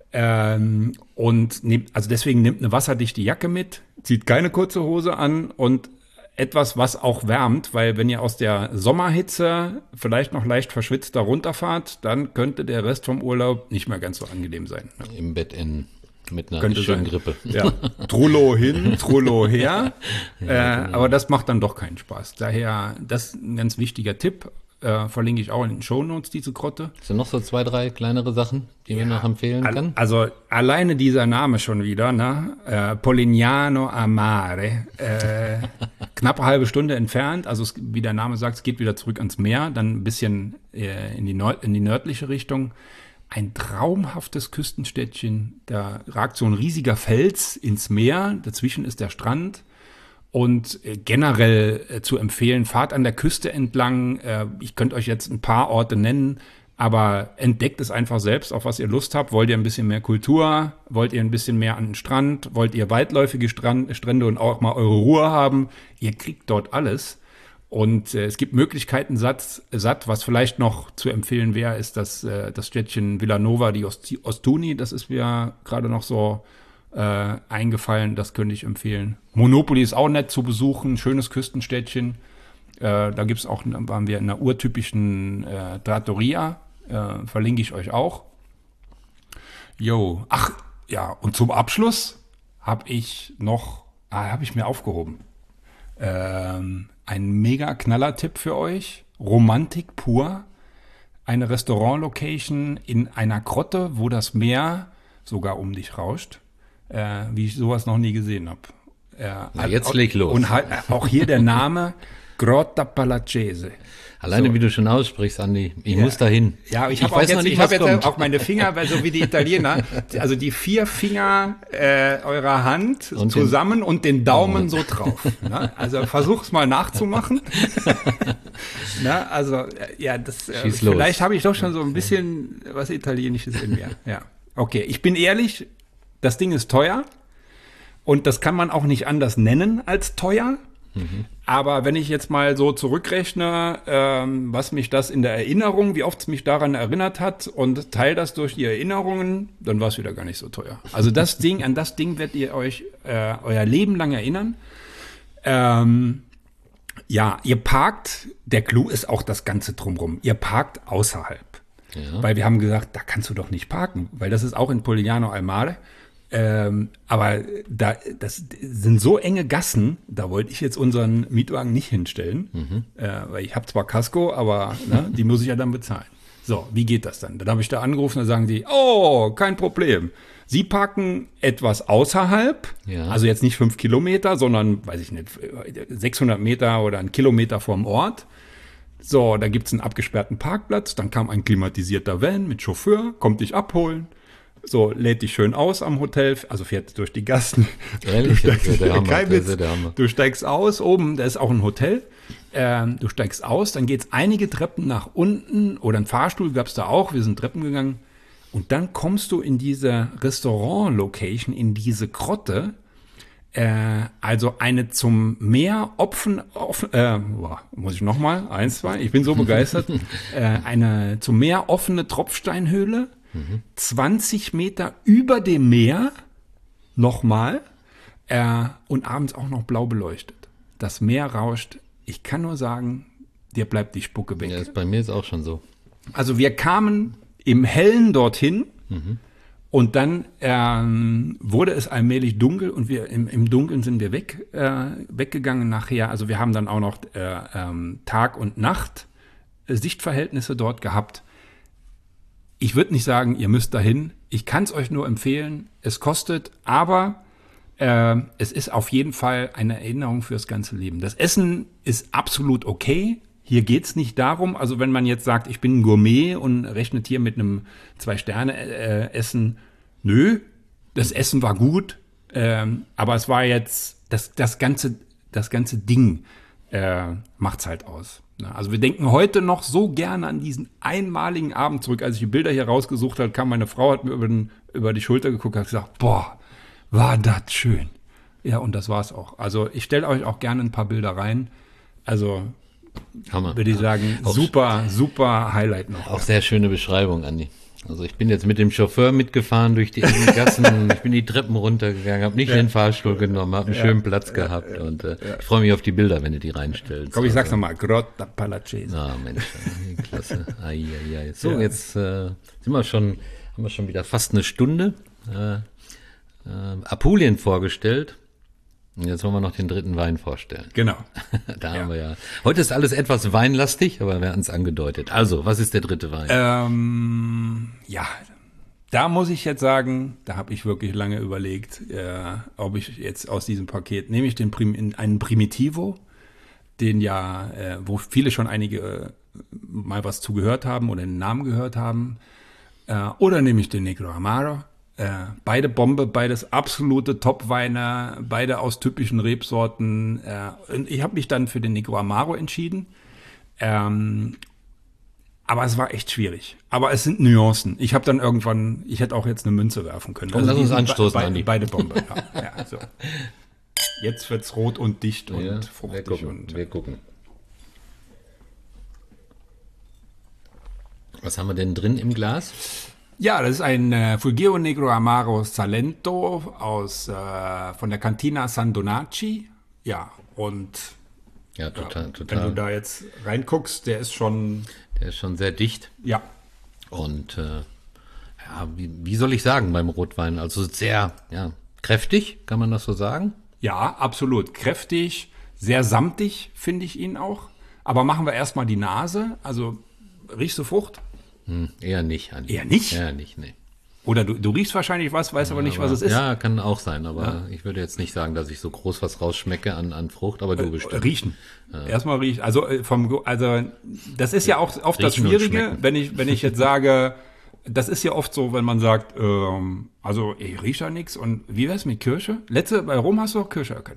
Ähm, und nehmt, also deswegen nimmt eine wasserdichte Jacke mit, zieht keine kurze Hose an und etwas, was auch wärmt, weil wenn ihr aus der Sommerhitze vielleicht noch leicht verschwitzt da runterfahrt, dann könnte der Rest vom Urlaub nicht mehr ganz so angenehm sein. Im Bett enden. Mit einer Könnte schönen sein. Grippe. Ja, Trullo hin, Trullo her. Ja, äh, genau. Aber das macht dann doch keinen Spaß. Daher, das ist ein ganz wichtiger Tipp. Äh, verlinke ich auch in den Shownotes, diese Grotte. Sind noch so zwei, drei kleinere Sachen, die wir noch empfehlen Al- können? Also alleine dieser Name schon wieder, ne? Äh, Polignano a Mare. Äh, knapp eine halbe Stunde entfernt. Also es, wie der Name sagt, es geht wieder zurück ans Meer, dann ein bisschen äh, in, die Nord- in die nördliche Richtung. Ein traumhaftes Küstenstädtchen. Da ragt so ein riesiger Fels ins Meer. Dazwischen ist der Strand. Und äh, generell äh, zu empfehlen, fahrt an der Küste entlang. Äh, ich könnte euch jetzt ein paar Orte nennen, aber entdeckt es einfach selbst, auf was ihr Lust habt. Wollt ihr ein bisschen mehr Kultur? Wollt ihr ein bisschen mehr an den Strand? Wollt ihr weitläufige Strand, Strände und auch mal eure Ruhe haben? Ihr kriegt dort alles. Und äh, es gibt Möglichkeiten satt, satt. Was vielleicht noch zu empfehlen wäre, ist das, äh, das Städtchen Villanova di Osti- Ostuni. Das ist mir gerade noch so äh, eingefallen. Das könnte ich empfehlen. Monopoli ist auch nett zu besuchen. Schönes Küstenstädtchen. Äh, da gibt's auch, da waren wir in einer urtypischen äh, Trattoria. Äh, verlinke ich euch auch. Jo, ach ja, und zum Abschluss habe ich noch, ah, habe ich mir aufgehoben. Ähm, ein mega Knaller-Tipp für euch. Romantik pur. Eine Restaurant-Location in einer Grotte, wo das Meer sogar um dich rauscht. Äh, wie ich sowas noch nie gesehen habe. Äh, Na, jetzt leg los. Und halt, auch hier der Name Grotta Palazzese. Alleine so. Wie du schon aussprichst, Andi, ich Ja. muss dahin. Ja, ich, Ich habe auch weiß noch jetzt, nicht, ich hab was jetzt kommt. auch meine Finger, weil so wie die Italiener, also die vier Finger äh, eurer Hand Und zusammen und den Daumen so drauf. Ne? Also versuch's mal nachzumachen. Na, also äh, ja, das äh, Schieß los. vielleicht habe ich doch schon so ein bisschen was Italienisches in mir. Ja, okay. Ich bin ehrlich, das Ding ist teuer und das kann man auch nicht anders nennen als teuer. Mhm. Aber wenn ich jetzt mal so zurückrechne, ähm, was mich das in der Erinnerung, wie oft es mich daran erinnert hat und teile das durch die Erinnerungen, dann war es wieder gar nicht so teuer. Also das Ding, an das Ding werdet ihr euch äh, euer Leben lang erinnern. Ähm, ja, ihr parkt, der Clou ist auch das Ganze drumrum. Ihr parkt außerhalb. Ja. Weil wir haben gesagt, da kannst du doch nicht parken, weil das ist auch in Polignano al Mare. Ähm, aber da, das sind so enge Gassen, da wollte ich jetzt unseren Mietwagen nicht hinstellen, Mhm. äh, weil ich habe zwar Casco, aber ne, die muss ich ja dann bezahlen. So, wie geht das dann? Dann habe ich da angerufen, da sagen die, oh, kein Problem. Sie parken etwas außerhalb, Ja. also jetzt nicht fünf Kilometer, sondern, weiß ich nicht, sechshundert Meter oder einen Kilometer vom Ort. So, da gibt's einen abgesperrten Parkplatz, dann kam ein klimatisierter Van mit Chauffeur, kommt dich abholen. So, lädt dich schön aus am Hotel, also fährt durch die Gassen. Ehrlich? Du Das ist ja der Hammer, kein das ist Witz. ja der Hammer. Du steigst aus, oben, da ist auch ein Hotel. Ähm, du steigst aus, dann geht's einige Treppen nach unten oder ein Fahrstuhl gab's da auch, wir sind Treppen gegangen. Und dann kommst du in diese Restaurant-Location, in diese Grotte. Äh, also eine zum Meer offen, offen äh, boah, muss ich nochmal, eins, zwei, ich bin so begeistert, äh, eine zum Meer offene Tropfsteinhöhle, mhm. zwanzig Meter über dem Meer, nochmal, äh, und abends auch noch blau beleuchtet. Das Meer rauscht, ich kann nur sagen, dir bleibt die Spucke weg. Ja, ist bei mir ist auch schon so. Also wir kamen im Hellen dorthin, Mhm. und dann ähm, wurde es allmählich dunkel und wir im, im Dunkeln sind wir weg, äh, weggegangen nachher. Also wir haben dann auch noch äh, ähm, Tag und Nacht äh, Sichtverhältnisse dort gehabt. Ich würde nicht sagen, ihr müsst dahin. Ich kann es euch nur empfehlen. Es kostet, aber äh, es ist auf jeden Fall eine Erinnerung fürs ganze Leben. Das Essen ist absolut okay. Hier geht's nicht darum, also wenn man jetzt sagt, ich bin ein Gourmet und rechnet hier mit einem Zwei-Sterne-Essen, nö, das Essen war gut, ähm, aber es war jetzt, das, das, ganze, das ganze Ding äh, macht's halt aus. Ne? Also wir denken heute noch so gerne an diesen einmaligen Abend zurück. Als ich die Bilder hier rausgesucht habe, kam meine Frau, hat mir über, den, über die Schulter geguckt und hat gesagt, boah, war das schön. Ja, und das war's auch. Also ich stelle euch auch gerne ein paar Bilder rein. Also Hammer. würde ich sagen, Auch super, super Highlight noch. Auch sehr schöne Beschreibung, Andi. Also ich bin jetzt mit dem Chauffeur mitgefahren durch die engen Gassen, ich bin die Treppen runtergegangen, habe nicht Ja. den Fahrstuhl genommen, habe einen Ja. schönen Platz gehabt Ja. und äh, ich freue mich auf die Bilder, wenn du die reinstellst. Komm, ich sag's Also, nochmal, Grotta Palacese. Ah, Mensch, äh, klasse. Ai, ai, ai. So, Ja. jetzt äh, sind wir schon, haben wir schon wieder fast eine Stunde äh, äh, Apulien vorgestellt. Und jetzt wollen wir noch den dritten Wein vorstellen. Genau. Da Ja. haben wir ja. Heute ist alles etwas weinlastig, aber wir hatten es angedeutet. Also, was ist der dritte Wein? Ähm, ja, da muss ich jetzt sagen, da habe ich wirklich lange überlegt, äh, ob ich jetzt aus diesem Paket, nehme ich den Prim, in einen Primitivo, den ja, äh, wo viele schon einige äh, mal was zugehört haben oder den Namen gehört haben, äh, oder nehme ich den Negro Amaro. Äh, beide Bombe, beides absolute Top-Weine, beide aus typischen Rebsorten. Äh, und ich habe mich dann für den Negro Amaro entschieden. Ähm, aber es war echt schwierig. Aber es sind Nuancen. Ich habe dann irgendwann, ich hätte auch jetzt eine Münze werfen können. Komm, lass die uns sind anstoßen, be Andi. Beide Bombe. Ja, ja, so. Jetzt wird's rot und dicht und Ja, wir fruchtig. gucken, Und, wir gucken. Was haben wir denn drin im Glas? ja, das ist ein äh, Fulgero Negro Amaro Salento aus, äh, von der Cantina San Donaci. Ja, und Ja, total, wenn du total. da jetzt reinguckst, der ist schon, Der ist schon sehr dicht. ja, Und äh, ja, wie, wie soll ich sagen beim Rotwein? Also sehr, ja, kräftig, kann man das so sagen? ja, absolut kräftig, sehr samtig, finde ich ihn auch. Aber machen wir erstmal die Nase. Also, riechst du Frucht? Hm, eher nicht, Andi. Eher nicht? Eher nicht, nee. Oder du, du riechst wahrscheinlich was, weißt aber nicht, was es ist. Ja, kann auch sein, aber ich würde jetzt nicht sagen, dass ich so groß was rausschmecke an, an Frucht, aber du bestimmt. Riechen. Erstmal riechen. Also äh, vom, Ge- also das ist ja auch oft das Riechen und Schwierige, schmecken. wenn ich, wenn ich jetzt sage, das ist ja oft so, wenn man sagt, ähm, also ich rieche ja nichts und wie wär's mit Kirsche? Letzte, bei Rom hast du auch Kirsche erkannt.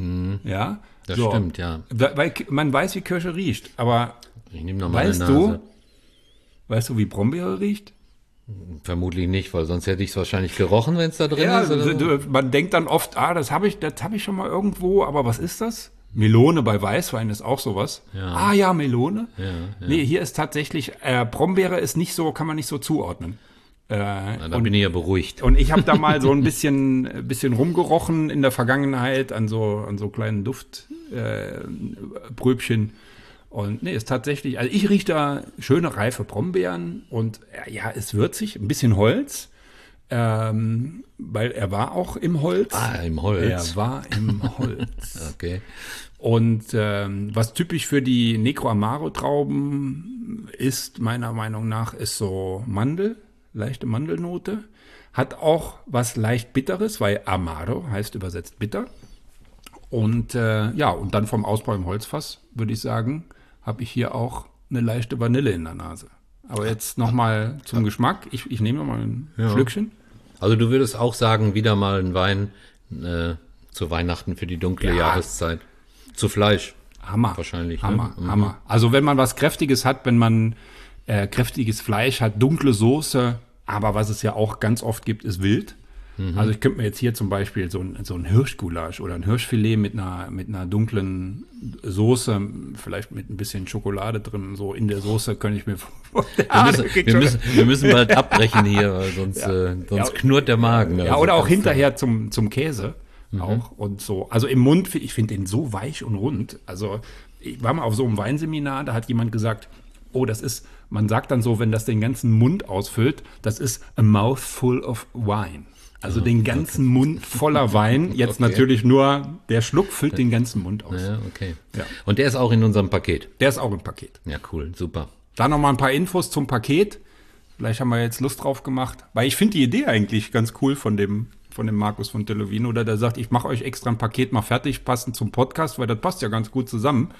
Ja. Das stimmt, ja. Da- Weil Ki- man weiß, wie Kirsche riecht, aber Ich nehme noch mal weißt eine Nase. du, weißt du, wie Brombeere riecht? Vermutlich nicht, weil sonst hätte ich es wahrscheinlich gerochen, wenn es da drin Ja, ist. Oder so. du, man denkt dann oft, ah, das habe ich, das habe ich schon mal irgendwo, aber was ist das? Melone bei Weißwein ist auch sowas. Ja. Ah ja, Melone. Ja, ja. Nee, hier ist tatsächlich, äh, Brombeere ist nicht so, kann man nicht so zuordnen. Äh, Na, da und, bin ich ja beruhigt. und ich habe da mal so ein bisschen, ein bisschen rumgerochen in der Vergangenheit an so, an so kleinen Duftpröbchen. Äh, Pröbchen. Und nee, ist tatsächlich, also ich rieche da schöne reife Brombeeren und äh, ja, ist würzig, ein bisschen Holz, ähm, weil er war auch im Holz. Ah, im Holz. Er war im Holz. Okay. Und ähm, was typisch für die Negro Amaro Trauben ist, meiner Meinung nach, ist so Mandel, leichte Mandelnote. Hat auch was leicht Bitteres, weil Amaro heißt übersetzt bitter. Und äh, ja, und dann vom Ausbau im Holzfass, würde ich sagen, habe ich hier auch eine leichte Vanille in der Nase. Aber jetzt nochmal zum Geschmack. Ich, ich nehme mal ein Ja. Schlückchen. Also du würdest auch sagen, wieder mal ein Wein äh, zu Weihnachten für die dunkle Ja. Jahreszeit. Zu Fleisch. Hammer. Wahrscheinlich, ne? Hammer, Mhm. Hammer. Also wenn man was Kräftiges hat, wenn man äh, kräftiges Fleisch hat, dunkle Soße, aber was es ja auch ganz oft gibt, ist Wild. Also ich könnte mir jetzt hier zum Beispiel so ein, so ein Hirschgulasch oder ein Hirschfilet mit einer, mit einer dunklen Soße, vielleicht mit ein bisschen Schokolade drin, so in der Soße könnte ich mir vorstellen. Wir müssen, wir, müssen, wir müssen bald abbrechen hier, weil sonst, ja. äh, sonst ja, knurrt der Magen. Ja, also oder auch hinterher zum, zum Käse mhm. auch und so. Also im Mund, ich finde den so weich und rund. Also ich war mal auf so einem Weinseminar, da hat jemand gesagt, oh, das ist, man sagt dann so, wenn das den ganzen Mund ausfüllt, das ist a mouthful of wine. Also oh, den ganzen okay. Mund voller Wein. Jetzt okay. natürlich nur, der Schluck füllt den ganzen Mund aus. Ja, okay. Ja. Und der ist auch in unserem Paket? Der ist auch im Paket. Ja, cool, super. Da noch mal ein paar Infos zum Paket. Vielleicht haben wir jetzt Lust drauf gemacht. Weil ich finde die Idee eigentlich ganz cool von dem, von dem Markus von Televino, der sagt, ich mache euch extra ein Paket mal fertig, passend zum Podcast, weil das passt ja ganz gut zusammen.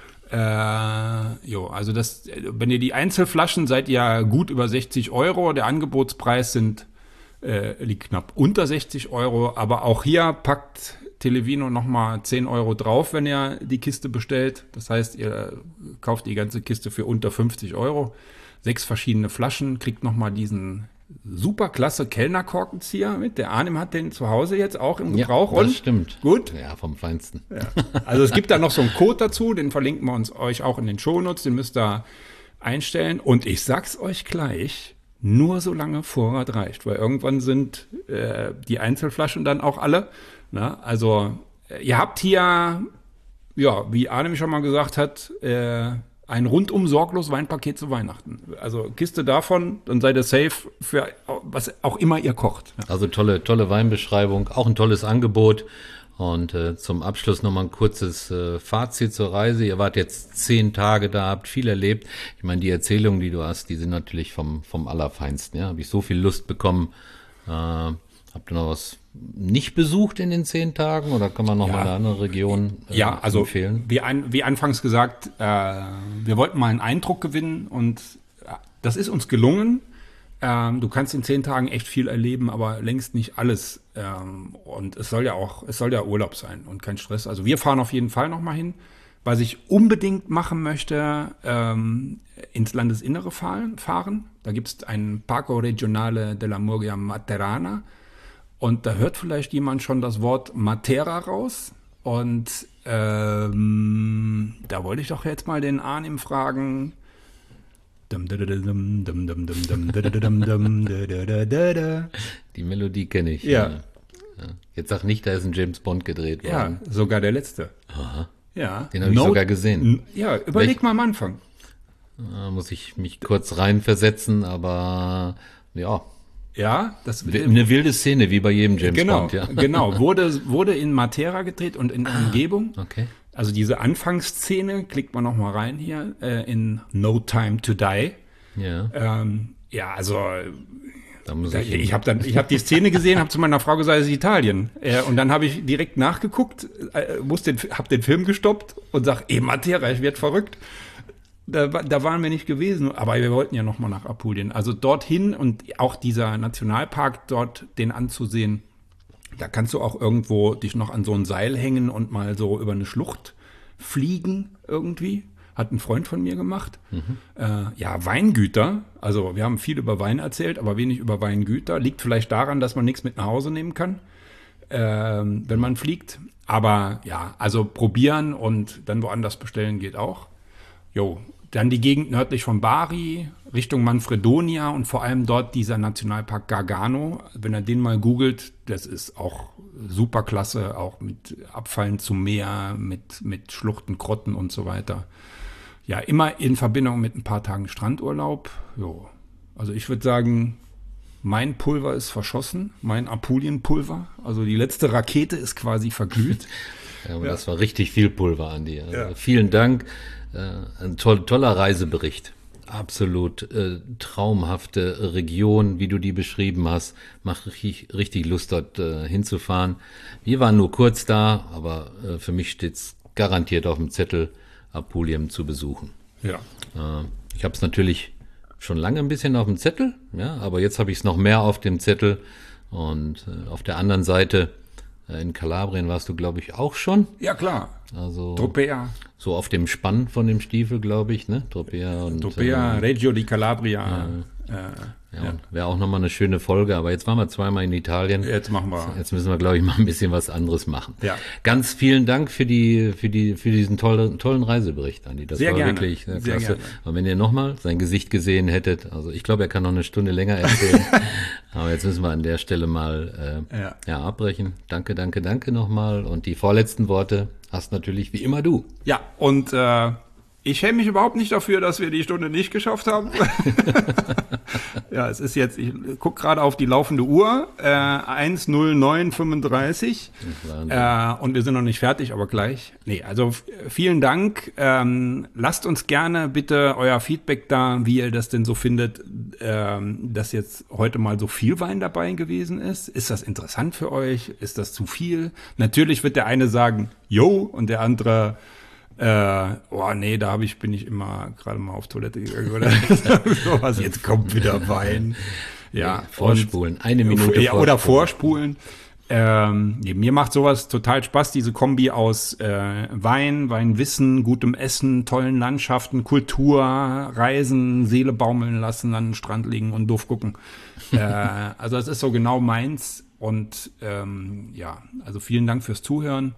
Äh, jo, also das, wenn ihr die Einzelflaschen seid ihr gut über sechzig Euro. Der Angebotspreis sind Äh, liegt knapp unter sechzig Euro, aber auch hier packt Televino nochmal zehn Euro drauf, wenn ihr die Kiste bestellt. Das heißt, ihr kauft die ganze Kiste für unter fünfzig Euro. Sechs verschiedene Flaschen, kriegt nochmal diesen super klasse Kellnerkorkenzieher mit. Der Arnim hat den zu Hause jetzt auch im Gebrauch. Ja, das und stimmt. Gut. Ja, vom Feinsten. Ja. Also es gibt da noch so einen Code dazu, den verlinken wir uns euch auch in den Shownotes, den müsst ihr einstellen. Und ich sag's euch gleich, nur solange Vorrat reicht, weil irgendwann sind äh, die Einzelflaschen dann auch alle. Na, also äh, ihr habt hier, ja, wie Arne schon mal gesagt hat, äh, ein rundum sorglos Weinpaket zu Weihnachten. Also Kiste davon, dann seid ihr safe für was auch immer ihr kocht. Ja. Also tolle, tolle Weinbeschreibung, auch ein tolles Angebot. Und äh, zum Abschluss nochmal ein kurzes äh, Fazit zur Reise. Ihr wart jetzt zehn Tage da, habt viel erlebt. Ich meine, die Erzählungen, die du hast, die sind natürlich vom vom Allerfeinsten. Ja, habe ich so viel Lust bekommen. Äh, habt ihr noch was nicht besucht in den zehn Tagen oder kann man noch ja. mal eine andere Region äh, ja, also empfehlen? Wie, ein, wie anfangs gesagt, äh, wir wollten mal einen Eindruck gewinnen und äh, das ist uns gelungen. Ähm, du kannst in zehn Tagen echt viel erleben, aber längst nicht alles. Ähm, und es soll ja auch, es soll ja Urlaub sein und kein Stress. Also wir fahren auf jeden Fall noch mal hin. Was ich unbedingt machen möchte, ähm, ins Landesinnere fahren. fahren. Da gibt es einen Parco Regionale della Murgia Materana. Und da hört vielleicht jemand schon das Wort Matera raus. Und ähm, da wollte ich doch jetzt mal den Arnim fragen. Die Melodie kenne ich. Ja. ja. Jetzt sag nicht, da ist ein James Bond gedreht worden. Ja, sogar der letzte. Aha. Ja. Den habe ich sogar gesehen. Ja, überleg Welch? mal am Anfang. Da muss ich mich kurz reinversetzen, aber ja. Ja, das eine wilde Szene, wie bei jedem James genau, Bond. Ja. Genau, wurde, wurde in Matera gedreht und in ah, Umgebung. Okay. Also diese Anfangsszene, klickt man noch mal rein hier, äh, in No Time to Die. Ja. Ähm, ja, also da muss da, ich ich habe dann, ich habe die Szene gesehen, habe zu meiner Frau gesagt, es ist Italien. Äh, und dann habe ich direkt nachgeguckt, äh, muss den, habe den Film gestoppt und sag, ey Matera, ich werd verrückt. Da, da waren wir nicht gewesen, aber wir wollten ja noch mal nach Apulien. Also dorthin und auch dieser Nationalpark dort, den anzusehen. Da kannst du auch irgendwo dich noch an so ein Seil hängen und mal so über eine Schlucht fliegen irgendwie. Hat ein Freund von mir gemacht. Mhm. Äh, ja, Weingüter. Also wir haben viel über Wein erzählt, aber wenig über Weingüter. Liegt vielleicht daran, dass man nichts mit nach Hause nehmen kann, äh, wenn man fliegt. Aber ja, also probieren und dann woanders bestellen geht auch. Jo, dann die Gegend nördlich von Bari, Richtung Manfredonia und vor allem dort dieser Nationalpark Gargano. Wenn ihr den mal googelt, das ist auch super klasse, auch mit Abfallen zum Meer, mit, mit Schluchten, Grotten und so weiter. Ja, immer in Verbindung mit ein paar Tagen Strandurlaub. Jo. Also ich würde sagen, mein Pulver ist verschossen, mein Apulien-Pulver. Also die letzte Rakete ist quasi verglüht. Ja, aber ja. Das war richtig viel Pulver, Andi. Also ja. Vielen Dank. Äh, ein toll, toller Reisebericht. Absolut äh, traumhafte Region, wie du die beschrieben hast. Macht richtig, richtig Lust, dort äh, hinzufahren. Wir waren nur kurz da, aber äh, für mich steht's garantiert auf dem Zettel, Apulien zu besuchen. Ja. Äh, ich habe es natürlich schon lange ein bisschen auf dem Zettel, ja, aber jetzt habe ich es noch mehr auf dem Zettel. Und äh, auf der anderen Seite, äh, in Kalabrien warst du, glaube ich, auch schon. Ja, klar. Also Tropea. So auf dem Spann von dem Stiefel, glaube ich, ne? Tropea und Tropea, äh, Reggio di Calabria. Äh, äh, Ja, ja. Wäre auch nochmal eine schöne Folge, aber jetzt waren wir zweimal in Italien. Jetzt machen wir. Jetzt müssen wir, glaube ich, mal ein bisschen was anderes machen. Ja. Ganz vielen Dank für die, für die, für diesen tollen, tollen Reisebericht, Andi. Das sehr war gerne. wirklich sehr, sehr klasse. gerne. Und wenn ihr nochmal sein Gesicht gesehen hättet, also ich glaube, er kann noch eine Stunde länger erzählen. Aber jetzt müssen wir an der Stelle mal, äh, ja. ja, abbrechen. Danke, danke, danke nochmal. Und die vorletzten Worte hast natürlich wie immer du. Ja, und, äh, ich schäme mich überhaupt nicht dafür, dass wir die Stunde nicht geschafft haben. Ja, es ist jetzt, ich gucke gerade auf die laufende Uhr, äh, eins null neun fünfunddreißig äh, und wir sind noch nicht fertig, aber gleich. Nee, also f- vielen Dank. Ähm, lasst uns gerne bitte euer Feedback da, wie ihr das denn so findet, ähm, dass jetzt heute mal so viel Wein dabei gewesen ist. Ist das interessant für euch? Ist das zu viel? Natürlich wird der eine sagen, yo, und der andere Äh, oh nee, da hab ich, bin ich immer gerade mal auf Toilette gegangen oder sowas. Jetzt kommt wieder Wein. Ja, vorspulen, eine Minute ja, oder vorspulen. Ähm, nee, mir macht sowas total Spaß, diese Kombi aus äh, Wein, Weinwissen, gutem Essen, tollen Landschaften, Kultur, Reisen, Seele baumeln lassen, an den Strand liegen und doof gucken. äh, also das ist so genau meins. Und ähm, ja, also vielen Dank fürs Zuhören.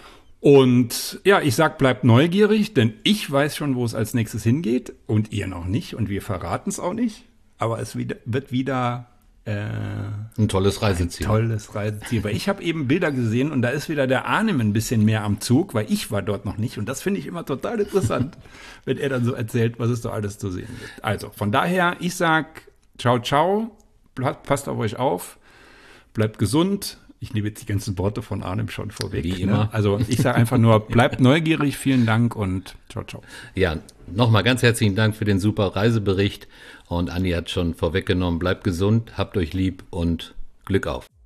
Und ja, ich sag, bleibt neugierig, denn ich weiß schon, wo es als nächstes hingeht und ihr noch nicht und wir verraten es auch nicht. Aber es wieder, wird wieder äh, ein tolles Reiseziel. Ein tolles Reiseziel, weil ich habe eben Bilder gesehen und da ist wieder der Arnim ein bisschen mehr am Zug, weil ich war dort noch nicht und das finde ich immer total interessant, wenn er dann so erzählt, was es da alles zu sehen gibt. Also von daher, ich sag, ciao, ciao, passt auf euch auf, bleibt gesund. Ich nehme jetzt die ganzen Worte von Arnim schon vorweg. Wie ne? immer. Also ich sage einfach nur, bleibt neugierig, vielen Dank und ciao, ciao. Ja, nochmal ganz herzlichen Dank für den super Reisebericht. Und Andi hat schon vorweggenommen, bleibt gesund, habt euch lieb und Glück auf.